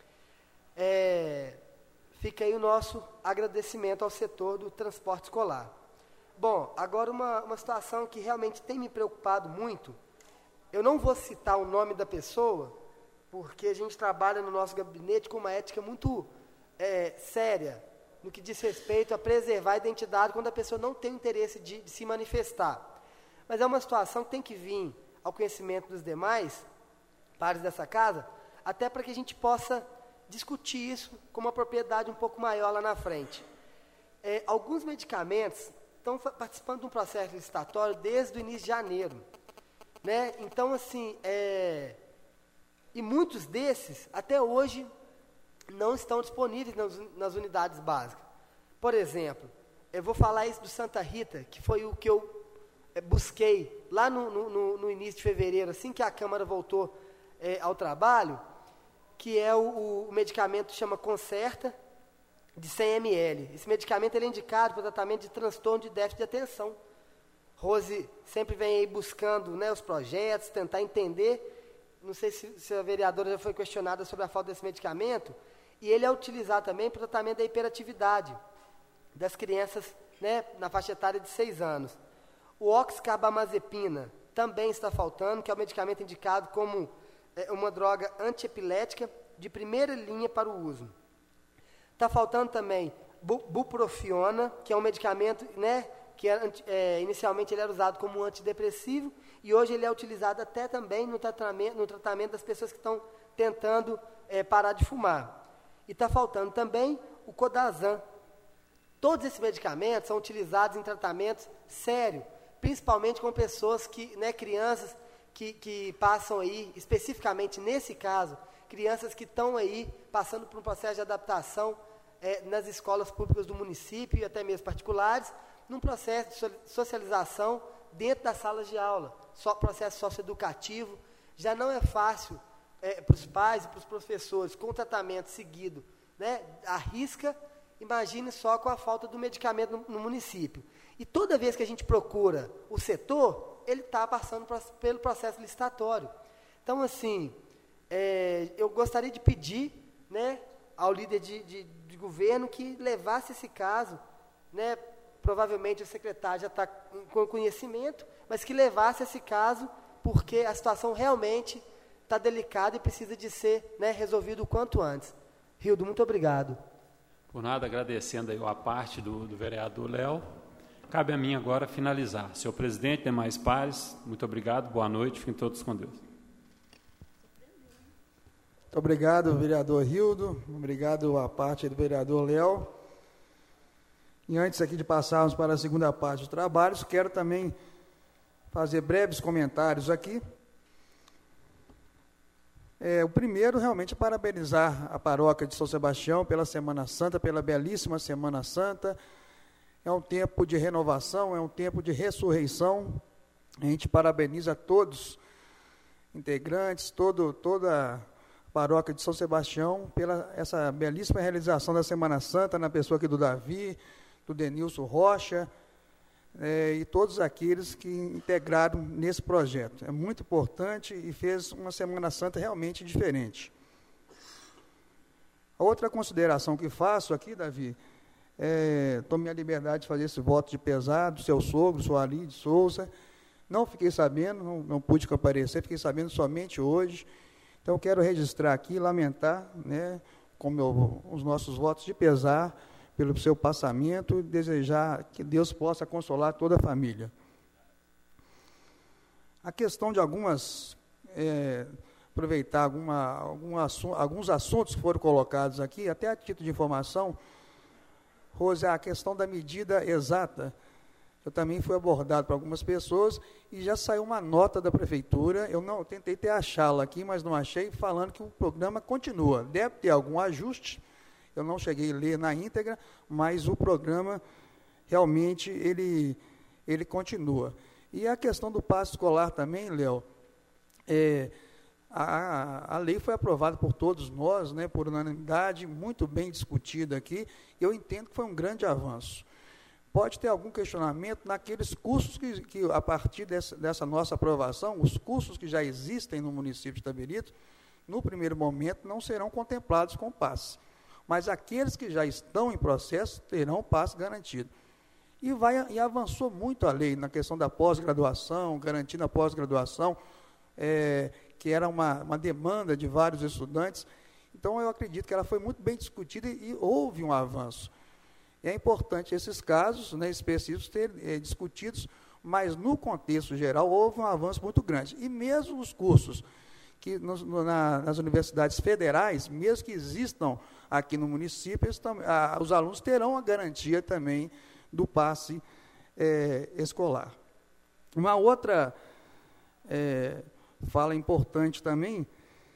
é, fica aí o nosso agradecimento ao setor do transporte escolar. Bom, agora uma, uma situação que realmente tem me preocupado muito. Eu não vou citar o nome da pessoa, porque a gente trabalha no nosso gabinete com uma ética muito é, séria, no que diz respeito a preservar a identidade quando a pessoa não tem interesse de, de se manifestar. Mas é uma situação que tem que vir ao conhecimento dos demais pares dessa casa, até para que a gente possa discutir isso com uma propriedade um pouco maior lá na frente. É, alguns medicamentos estão participando de um processo licitatório desde o início de janeiro. Né? Então, assim, é, e muitos desses, até hoje, não estão disponíveis nas, nas unidades básicas. Por exemplo, eu vou falar isso do Santa Rita, que foi o que eu é, busquei lá no, no, no início de fevereiro, assim que a Câmara voltou é, ao trabalho, que é o, o medicamento que chama Concerta, de cem mililitros. Esse medicamento ele é indicado para o tratamento de transtorno de déficit de atenção. Rose sempre vem aí buscando, né, os projetos, tentar entender. Não sei se, se a vereadora já foi questionada sobre a falta desse medicamento, e ele é utilizado também para o tratamento da hiperatividade das crianças, né, na faixa etária de seis anos. O oxcarbamazepina também está faltando, que é o medicamento indicado como é, uma droga antiepilética de primeira linha para o uso. Está faltando também bu bupropiona, que é um medicamento, né, que é, é, inicialmente ele era usado como antidepressivo, e hoje ele é utilizado até também no tratamento, no tratamento das pessoas que estão tentando é, parar de fumar. E está faltando também o Codazan. Todos esses medicamentos são utilizados em tratamentos sérios, principalmente com pessoas que, né, crianças que, que passam aí, especificamente nesse caso, crianças que estão aí passando por um processo de adaptação é, nas escolas públicas do município e até mesmo particulares, num processo de socialização dentro das salas de aula, só processo socioeducativo, já não é fácil é, para os pais e para os professores, com o tratamento seguido, né, à risca, imagine só com a falta do medicamento no, no município. E toda vez que a gente procura o setor, ele está passando pra, pelo processo licitatório. Então, assim, é, eu gostaria de pedir, né, ao líder de, de, de governo que levasse esse caso, né, provavelmente o secretário já está com conhecimento, mas que levasse esse caso, porque a situação realmente está delicada e precisa de ser, né, resolvido o quanto antes. Rildo, muito obrigado. Por nada, agradecendo aí a parte do, do vereador Léo. Cabe a mim agora finalizar. Senhor presidente, demais pares, muito obrigado, boa noite, fiquem todos com Deus. Muito obrigado, vereador Rildo, obrigado à parte do vereador Léo. E antes aqui de passarmos para a segunda parte dos trabalhos, quero também fazer breves comentários aqui. É, o primeiro, realmente, é parabenizar a paróquia de São Sebastião pela Semana Santa, pela belíssima Semana Santa. É um tempo de renovação, é um tempo de ressurreição. A gente parabeniza todos, integrantes, todo, toda a paróquia de São Sebastião, pela essa belíssima realização da Semana Santa, na pessoa aqui do Davi, do Denilson Rocha, é, e todos aqueles que integraram nesse projeto. É muito importante e fez uma Semana Santa realmente diferente. A outra consideração que faço aqui, Davi, é, tomei a liberdade de fazer esse voto de pesar do seu sogro, Soali de Souza. Não fiquei sabendo, não, não pude comparecer, fiquei sabendo somente hoje. Então, quero registrar aqui, lamentar, né, com meu, os nossos votos de pesar pelo seu passamento e desejar que Deus possa consolar toda a família. A questão de algumas, é, aproveitar alguma, algum assu alguns assuntos que foram colocados aqui, até a título de informação, Rose, a questão da medida exata, eu também fui abordado por algumas pessoas e já saiu uma nota da prefeitura, eu não eu tentei ter achá-la aqui, mas não achei, falando que o programa continua. Deve ter algum ajuste, eu não cheguei a ler na íntegra, mas o programa realmente ele, ele continua. E a questão do passe escolar também, Léo, é, a, a lei foi aprovada por todos nós, né, por unanimidade, muito bem discutida aqui, e eu entendo que foi um grande avanço. Pode ter algum questionamento naqueles cursos que, que a partir dessa, dessa nossa aprovação, os cursos que já existem no município de Itabirito, no primeiro momento, não serão contemplados com passe. Mas aqueles que já estão em processo terão passe garantido. E, vai, e avançou muito a lei na questão da pós-graduação, garantindo a pós-graduação, é, que era uma, uma demanda de vários estudantes. Então, eu acredito que ela foi muito bem discutida e, e houve um avanço. É importante esses casos, né, específicos serem é, discutidos, mas no contexto geral houve um avanço muito grande. E mesmo os cursos que nos, no, na, nas universidades federais, mesmo que existam aqui no município, eles tam, a, os alunos terão a garantia também do passe é, escolar. Uma outra é, fala importante também,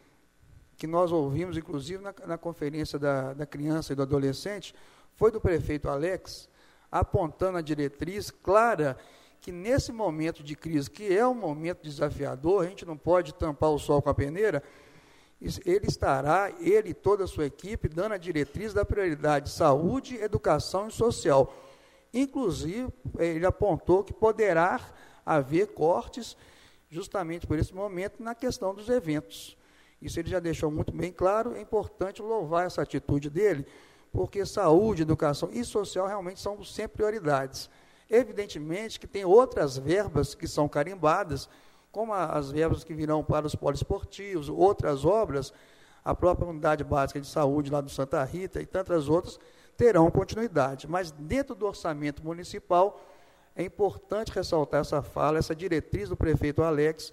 que nós ouvimos, inclusive, na, na conferência da, da criança e do adolescente, foi do prefeito Alex, apontando a diretriz clara que nesse momento de crise, que é um momento desafiador, a gente não pode tampar o sol com a peneira, ele estará, ele e toda a sua equipe, dando a diretriz da prioridade de saúde, educação e social. Inclusive, ele apontou que poderá haver cortes, justamente por esse momento, na questão dos eventos. Isso ele já deixou muito bem claro, é importante louvar essa atitude dele, porque saúde, educação e social realmente são sempre prioridades. Evidentemente que tem outras verbas que são carimbadas, como as verbas que virão para os poliesportivos, outras obras, a própria unidade básica de saúde lá do Santa Rita e tantas outras, terão continuidade. Mas dentro do orçamento municipal, é importante ressaltar essa fala, essa diretriz do prefeito Alex,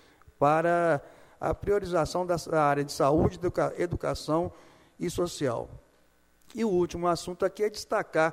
para a priorização da área de saúde, educa educação e social. E o último assunto aqui é destacar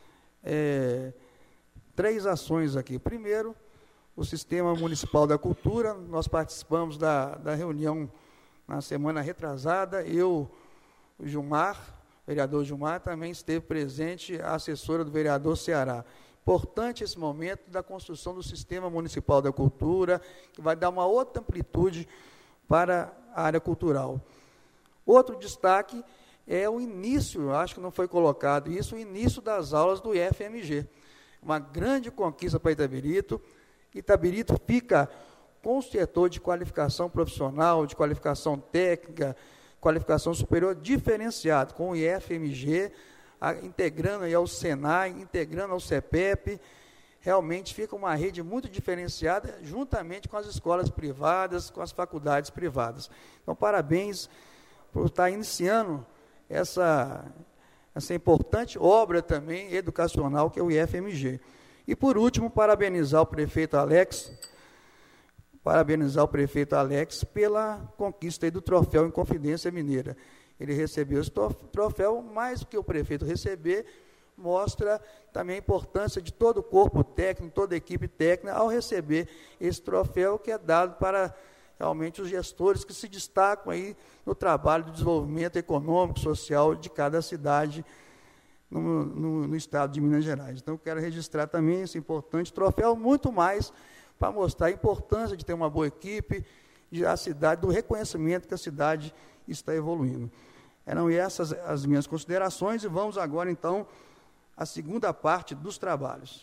é, três ações aqui. Primeiro, o Sistema Municipal da Cultura. Nós participamos da, da reunião na semana retrasada. Eu, o Gilmar, o vereador Gilmar, também esteve presente, a assessora do vereador Ceará. Importante esse momento da construção do Sistema Municipal da Cultura, que vai dar uma outra amplitude para a área cultural. Outro destaque é o início, acho que não foi colocado isso, o início das aulas do I F M G. Uma grande conquista para Itabirito. Itabirito fica com o setor de qualificação profissional, de qualificação técnica, qualificação superior diferenciado, com o I F M G, a, integrando aí ao Senai, integrando ao CEPEP. Realmente fica uma rede muito diferenciada, juntamente com as escolas privadas, com as faculdades privadas. Então, parabéns por estar iniciando essa, essa importante obra também educacional, que é o I F M G. E, por último, parabenizar o prefeito Alex, parabenizar o prefeito Alex pela conquista aí do troféu Inconfidência Mineira. Ele recebeu esse troféu, mais do que o prefeito receber, mostra também a importância de todo o corpo técnico, toda a equipe técnica, ao receber esse troféu, que é dado para realmente os gestores que se destacam aí no trabalho de desenvolvimento econômico, social de cada cidade no, no, no estado de Minas Gerais. Então, eu quero registrar também esse importante troféu, muito mais para mostrar a importância de ter uma boa equipe, de a cidade, do reconhecimento que a cidade está evoluindo. Eram essas as minhas considerações, e vamos agora, então, à segunda parte dos trabalhos.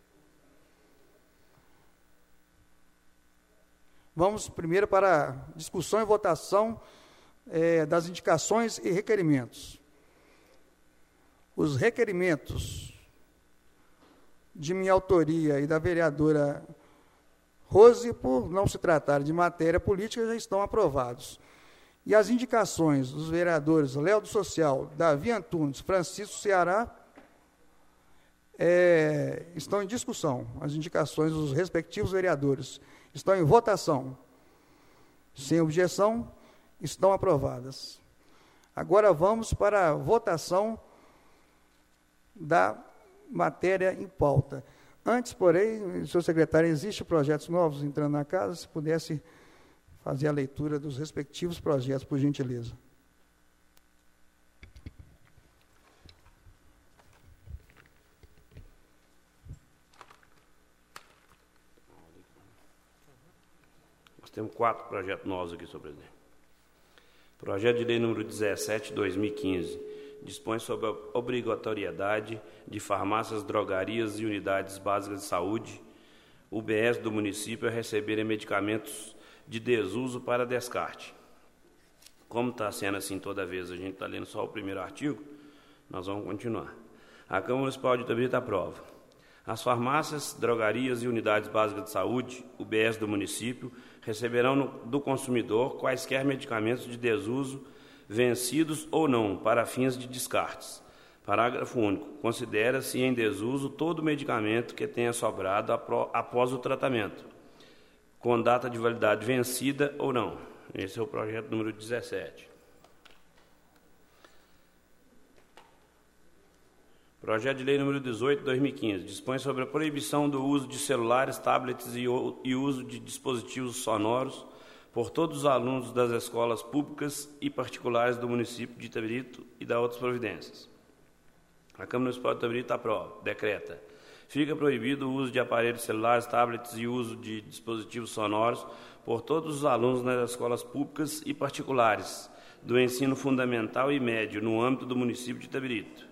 Vamos primeiro para a discussão e votação é, das indicações e requerimentos. Os requerimentos de minha autoria e da vereadora Rose, por não se tratar de matéria política, já estão aprovados. E as indicações dos vereadores Léo do Social, Davi Antunes, Francisco Ceará, é, estão em discussão. As indicações dos respectivos vereadores estão em votação. Sem objeção, estão aprovadas. Agora vamos para a votação da matéria em pauta. Antes, porém, senhor secretário, existem projetos novos entrando na casa? Se pudesse fazer a leitura dos respectivos projetos, por gentileza. Nós temos quatro projetos novos aqui, senhor presidente. Projeto de lei número dezessete, dois mil e quinze, dispõe sobre a obrigatoriedade de farmácias, drogarias e unidades básicas de saúde, U B S do município, a receberem medicamentos de desuso para descarte. Como está sendo assim toda vez, a gente está lendo só o primeiro artigo, nós vamos continuar. A Câmara Municipal de Itabirito aprova. As farmácias, drogarias e unidades básicas de saúde, U B S do município, receberão no, do consumidor quaisquer medicamentos de desuso, vencidos ou não, para fins de descartes. Parágrafo único. Considera-se em desuso todo medicamento que tenha sobrado apro, após o tratamento, com data de validade vencida ou não. Esse é o projeto número dezessete. Projeto de lei número dezoito, dois mil e quinze, dispõe sobre a proibição do uso de celulares, tablets e, e uso de dispositivos sonoros por todos os alunos das escolas públicas e particulares do município de Itabirito e da outras providências. A Câmara Municipal de Itabirito aprova, decreta. Fica proibido o uso de aparelhos celulares, tablets e uso de dispositivos sonoros por todos os alunos nas escolas públicas e particulares do ensino fundamental e médio no âmbito do município de Itabirito.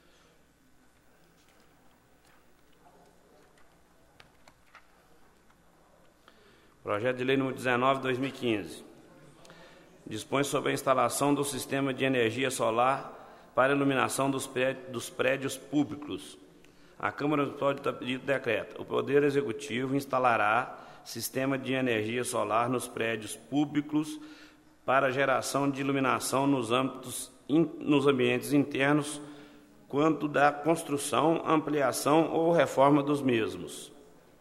Projeto de lei número dezenove, dois mil e quinze, dispõe sobre a instalação do sistema de energia solar para iluminação dos prédios, dos prédios públicos. A Câmara Municipal de Itabirito decreta: o Poder Executivo instalará sistema de energia solar nos prédios públicos para geração de iluminação nos âmbitos, in, nos ambientes internos, quanto da construção, ampliação ou reforma dos mesmos.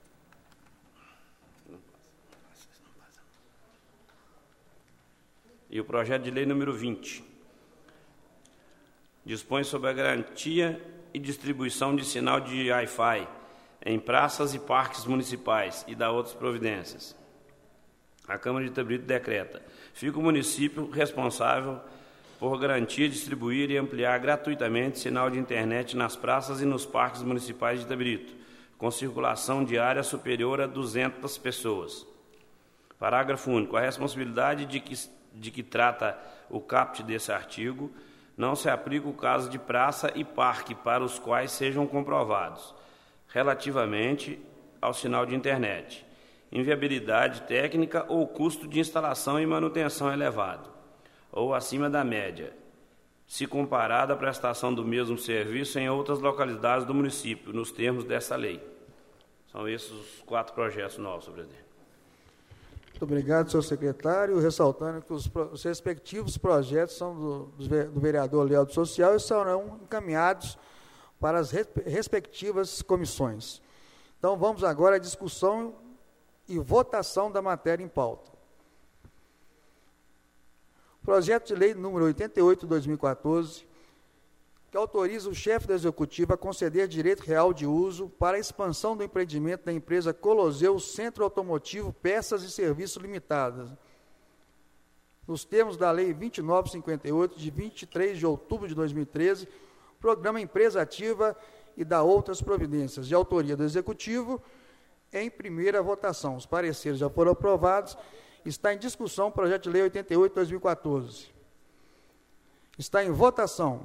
E o projeto de lei número vinte dispõe sobre a garantia e distribuição de sinal de Wi-Fi em praças e parques municipais e da outras providências. A Câmara de Itabirito decreta: fica o município responsável por garantir, distribuir e ampliar gratuitamente sinal de internet nas praças e nos parques municipais de Itabirito, com circulação diária superior a duzentas pessoas. Parágrafo único. A responsabilidade de que, de que trata o caput desse artigo não se aplica o caso de praça e parque para os quais sejam comprovados, relativamente ao sinal de internet, inviabilidade técnica ou custo de instalação e manutenção elevado, ou acima da média, se comparada à prestação do mesmo serviço em outras localidades do município, nos termos dessa lei. São esses os quatro projetos novos, senhor presidente. Muito obrigado, senhor secretário. Ressaltando que os, os respectivos projetos são do, do vereador Léo Social e serão encaminhados para as re, respectivas comissões. Então, vamos agora à discussão e votação da matéria em pauta. Projeto de lei número oitenta e oito, dois mil e quatorze, que autoriza o chefe do Executivo a conceder direito real de uso para a expansão do empreendimento da empresa Coloseu Centro Automotivo Peças e Serviços Limitadas, nos termos da Lei vinte e nove cinquenta e oito, de vinte e três de outubro de dois mil e treze, Programa Empresa Ativa e da outras providências, de autoria do Executivo, em primeira votação. Os pareceres já foram aprovados. Está em discussão o projeto de lei oitenta e oito, dois mil e quatorze. Está em votação.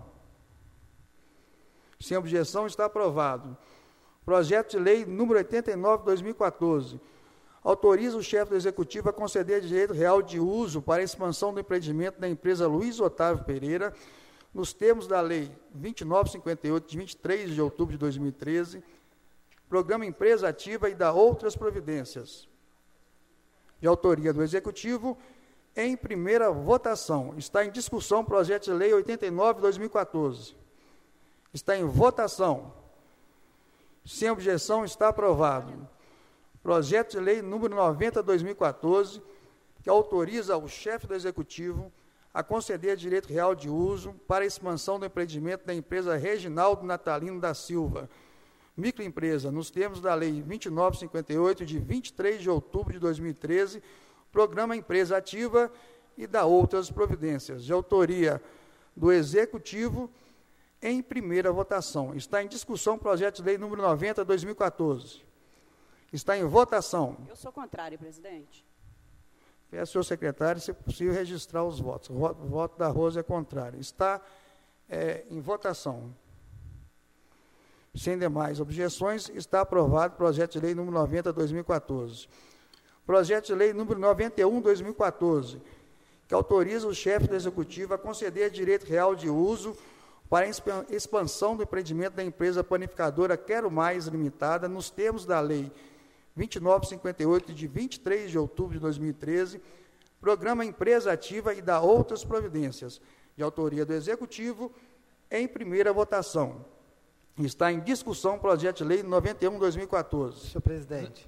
Sem objeção, está aprovado. Projeto de lei número oitenta e nove, dois mil e quatorze. Autoriza o chefe do Executivo a conceder direito real de uso para a expansão do empreendimento da empresa Luiz Otávio Pereira, nos termos da Lei vinte e nove cinquenta e oito, de vinte e três de outubro de dois mil e treze, Programa Empresa Ativa e da outras providências, de autoria do Executivo, em primeira votação. Está em discussão o projeto de lei oitenta e nove, dois mil e quatorze. Está em votação. Sem objeção, está aprovado. Projeto de lei número noventa, dois mil e quatorze, que autoriza o chefe do Executivo a conceder direito real de uso para a expansão do empreendimento da empresa Reginaldo Natalino da Silva, microempresa, nos termos da Lei vinte e nove cinquenta e oito, de vinte e três de outubro de dois mil e treze, Programa Empresa Ativa e da outras providências, de autoria do Executivo, em primeira votação. Está em discussão o projeto de lei número noventa, dois mil e quatorze. Está em votação. Eu sou contrário, presidente. Peço ao senhor secretário, se possível, registrar os votos. O voto, o voto da Rosa é contrário. Está é, em votação. Sem demais objeções, está aprovado o projeto de lei número noventa, dois mil e quatorze. Projeto de lei número noventa e um, dois mil e quatorze, que autoriza o chefe do Executivo a conceder direito real de uso para a expansão do empreendimento da empresa panificadora Quero Mais Limitada, nos termos da Lei vinte e nove cinquenta e oito, de vinte e três de outubro de dois mil e treze, Programa Empresa Ativa e da outras providências, de autoria do Executivo, em primeira votação. Está em discussão o projeto de lei noventa e um, dois mil e quatorze. Senhor presidente,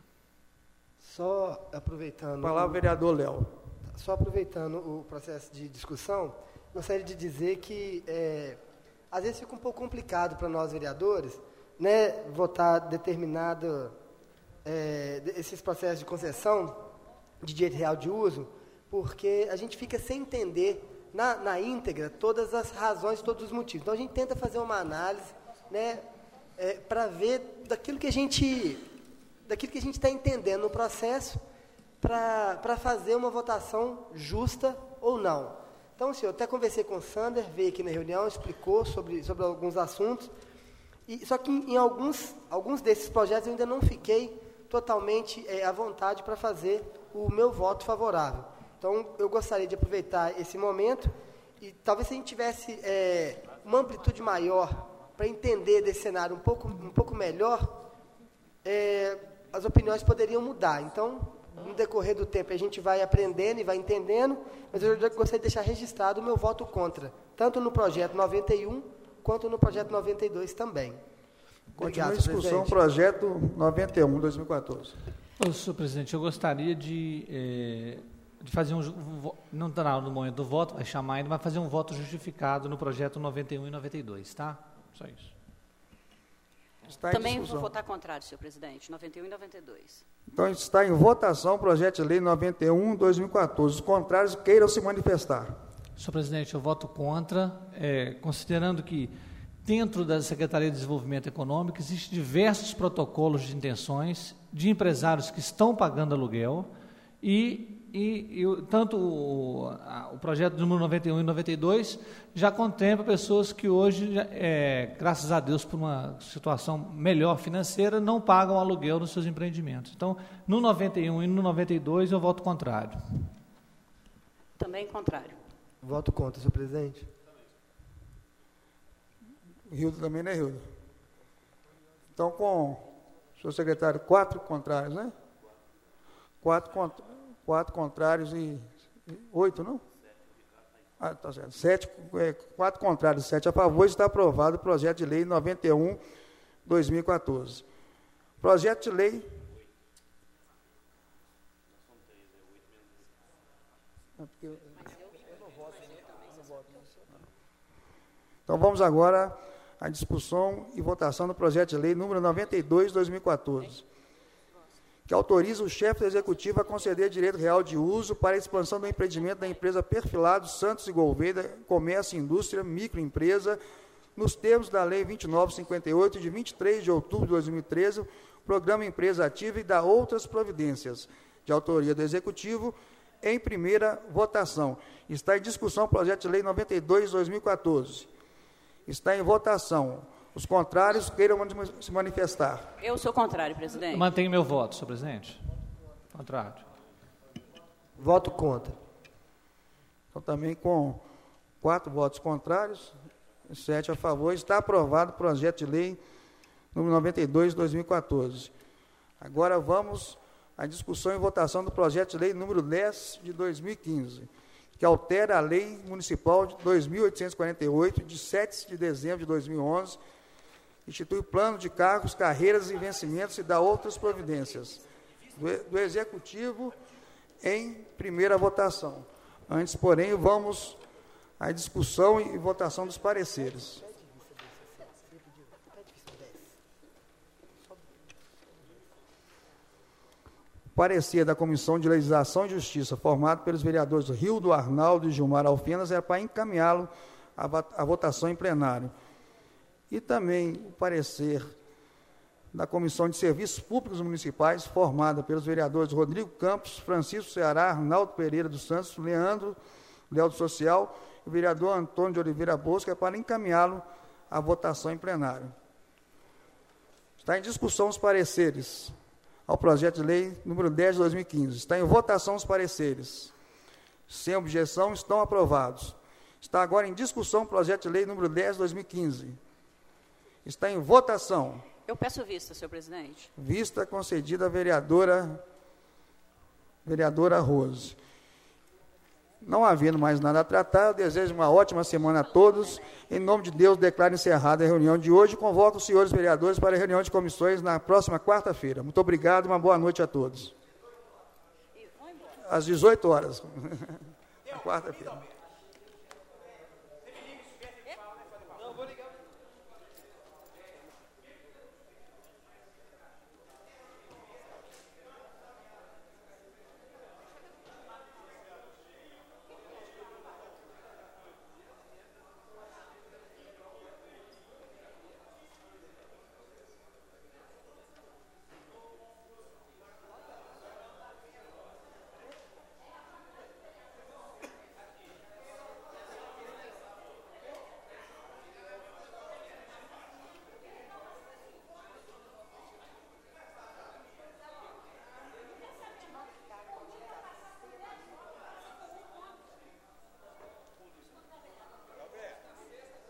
só aproveitando... Palavra, vereador Léo. Só aproveitando o processo de discussão, gostaria de dizer que, é, às vezes, fica um pouco complicado para nós, vereadores, né, votar determinado, é, esses processos de concessão de direito real de uso, porque a gente fica sem entender, na, na íntegra, todas as razões, todos os motivos. Então, a gente tenta fazer uma análise, né, é, para ver daquilo que a gente daquilo que a gente está entendendo no processo, para fazer uma votação justa ou não. Então, senhor, eu até conversei com o Sander, veio aqui na reunião, explicou sobre, sobre alguns assuntos, e, só que em, em alguns, alguns desses projetos eu ainda não fiquei totalmente é, à vontade para fazer o meu voto favorável. Então, eu gostaria de aproveitar esse momento, e talvez se a gente tivesse é, uma amplitude maior para entender desse cenário um pouco, um pouco melhor, é, as opiniões poderiam mudar. Então, no decorrer do tempo, a gente vai aprendendo e vai entendendo, mas eu já gostaria de deixar registrado o meu voto contra, tanto no projeto noventa e um, quanto no projeto noventa e dois também. Continua em discussão o projeto noventa e um, dois mil e quatorze. Ô, senhor presidente, eu gostaria de, eh, de fazer um... Não está no momento do voto, vai chamar ainda, vai fazer um voto justificado no projeto noventa e um e noventa e dois, tá? Só isso. Está Também vou votar contrário, senhor presidente, noventa e um e noventa e dois. Então, está em votação o projeto de lei noventa e um, dois mil e quatorze. Os contrários queiram se manifestar. Senhor presidente, eu voto contra, é, considerando que dentro da Secretaria de Desenvolvimento Econômico existem diversos protocolos de intenções de empresários que estão pagando aluguel E, e, e tanto o, a, o projeto número noventa e um e noventa e dois já contempla pessoas que hoje, é, graças a Deus, por uma situação melhor financeira, não pagam aluguel nos seus empreendimentos. Então, no noventa e um e no noventa e dois eu voto contrário. Também contrário. Voto contra, senhor presidente. Hildo também, né, Hildo? Então, com o senhor secretário, quatro contrários, né? Quatro, cont quatro contrários e, e oito, não? Ah, tá certo. Sete, é, quatro contrários, sete a favor. Está aprovado o projeto de lei noventa e um, dois mil e quatorze. Projeto de lei... Então, vamos agora à discussão e votação do projeto de lei número noventa e dois, dois mil e quatorze, que autoriza o chefe do executivo a conceder direito real de uso para a expansão do empreendimento da empresa Perfilado Santos e Gouveia, Comércio e Indústria, microempresa, nos termos da Lei vinte e nove, cinquenta e oito, de vinte e três de outubro de dois mil e treze, Programa Empresa Ativa e da outras providências, de autoria do Executivo, em primeira votação. Está em discussão o projeto de lei noventa e dois, dois mil e quatorze. Está em votação. Os contrários queiram se manifestar. Eu sou contrário, presidente. Eu mantenho meu voto, senhor presidente. Contrário. Voto contra. Então, também com quatro votos contrários, sete a favor, está aprovado o projeto de lei número noventa e dois, dois mil e quatorze. Agora vamos à discussão e votação do projeto de lei número dez de dois mil e quinze, que altera a Lei Municipal de dois mil oitocentos e quarenta e oito, de sete de dezembro de dois mil e onze, institui plano de cargos, carreiras e vencimentos e dá outras providências do, do Executivo em primeira votação. Antes, porém, vamos à discussão e votação dos pareceres. Parecer da Comissão de Legislação e Justiça, formado pelos vereadores Rildo, Arnaldo e Gilmar Alfenas, é para encaminhá-lo à votação em plenário. E também o parecer da Comissão de Serviços Públicos Municipais, formada pelos vereadores Rodrigo Campos, Francisco Ceará, Arnaldo Pereira dos Santos, Leandro, Léo do Social, e o vereador Antônio de Oliveira Bosco, é para encaminhá-lo à votação em plenário. Está em discussão os pareceres ao projeto de lei número dez de dois mil e quinze. Está em votação os pareceres. Sem objeção, estão aprovados. Está agora em discussão o projeto de lei número dez de dois mil e quinze. Está em votação. Eu peço vista, senhor presidente. Vista concedida à vereadora, vereadora Rose. Não havendo mais nada a tratar, eu desejo uma ótima semana a todos. Em nome de Deus, declaro encerrada a reunião de hoje. Convoco os senhores vereadores para a reunião de comissões na próxima quarta-feira. Muito obrigado e uma boa noite a todos. Às dezoito horas. Quarta-feira.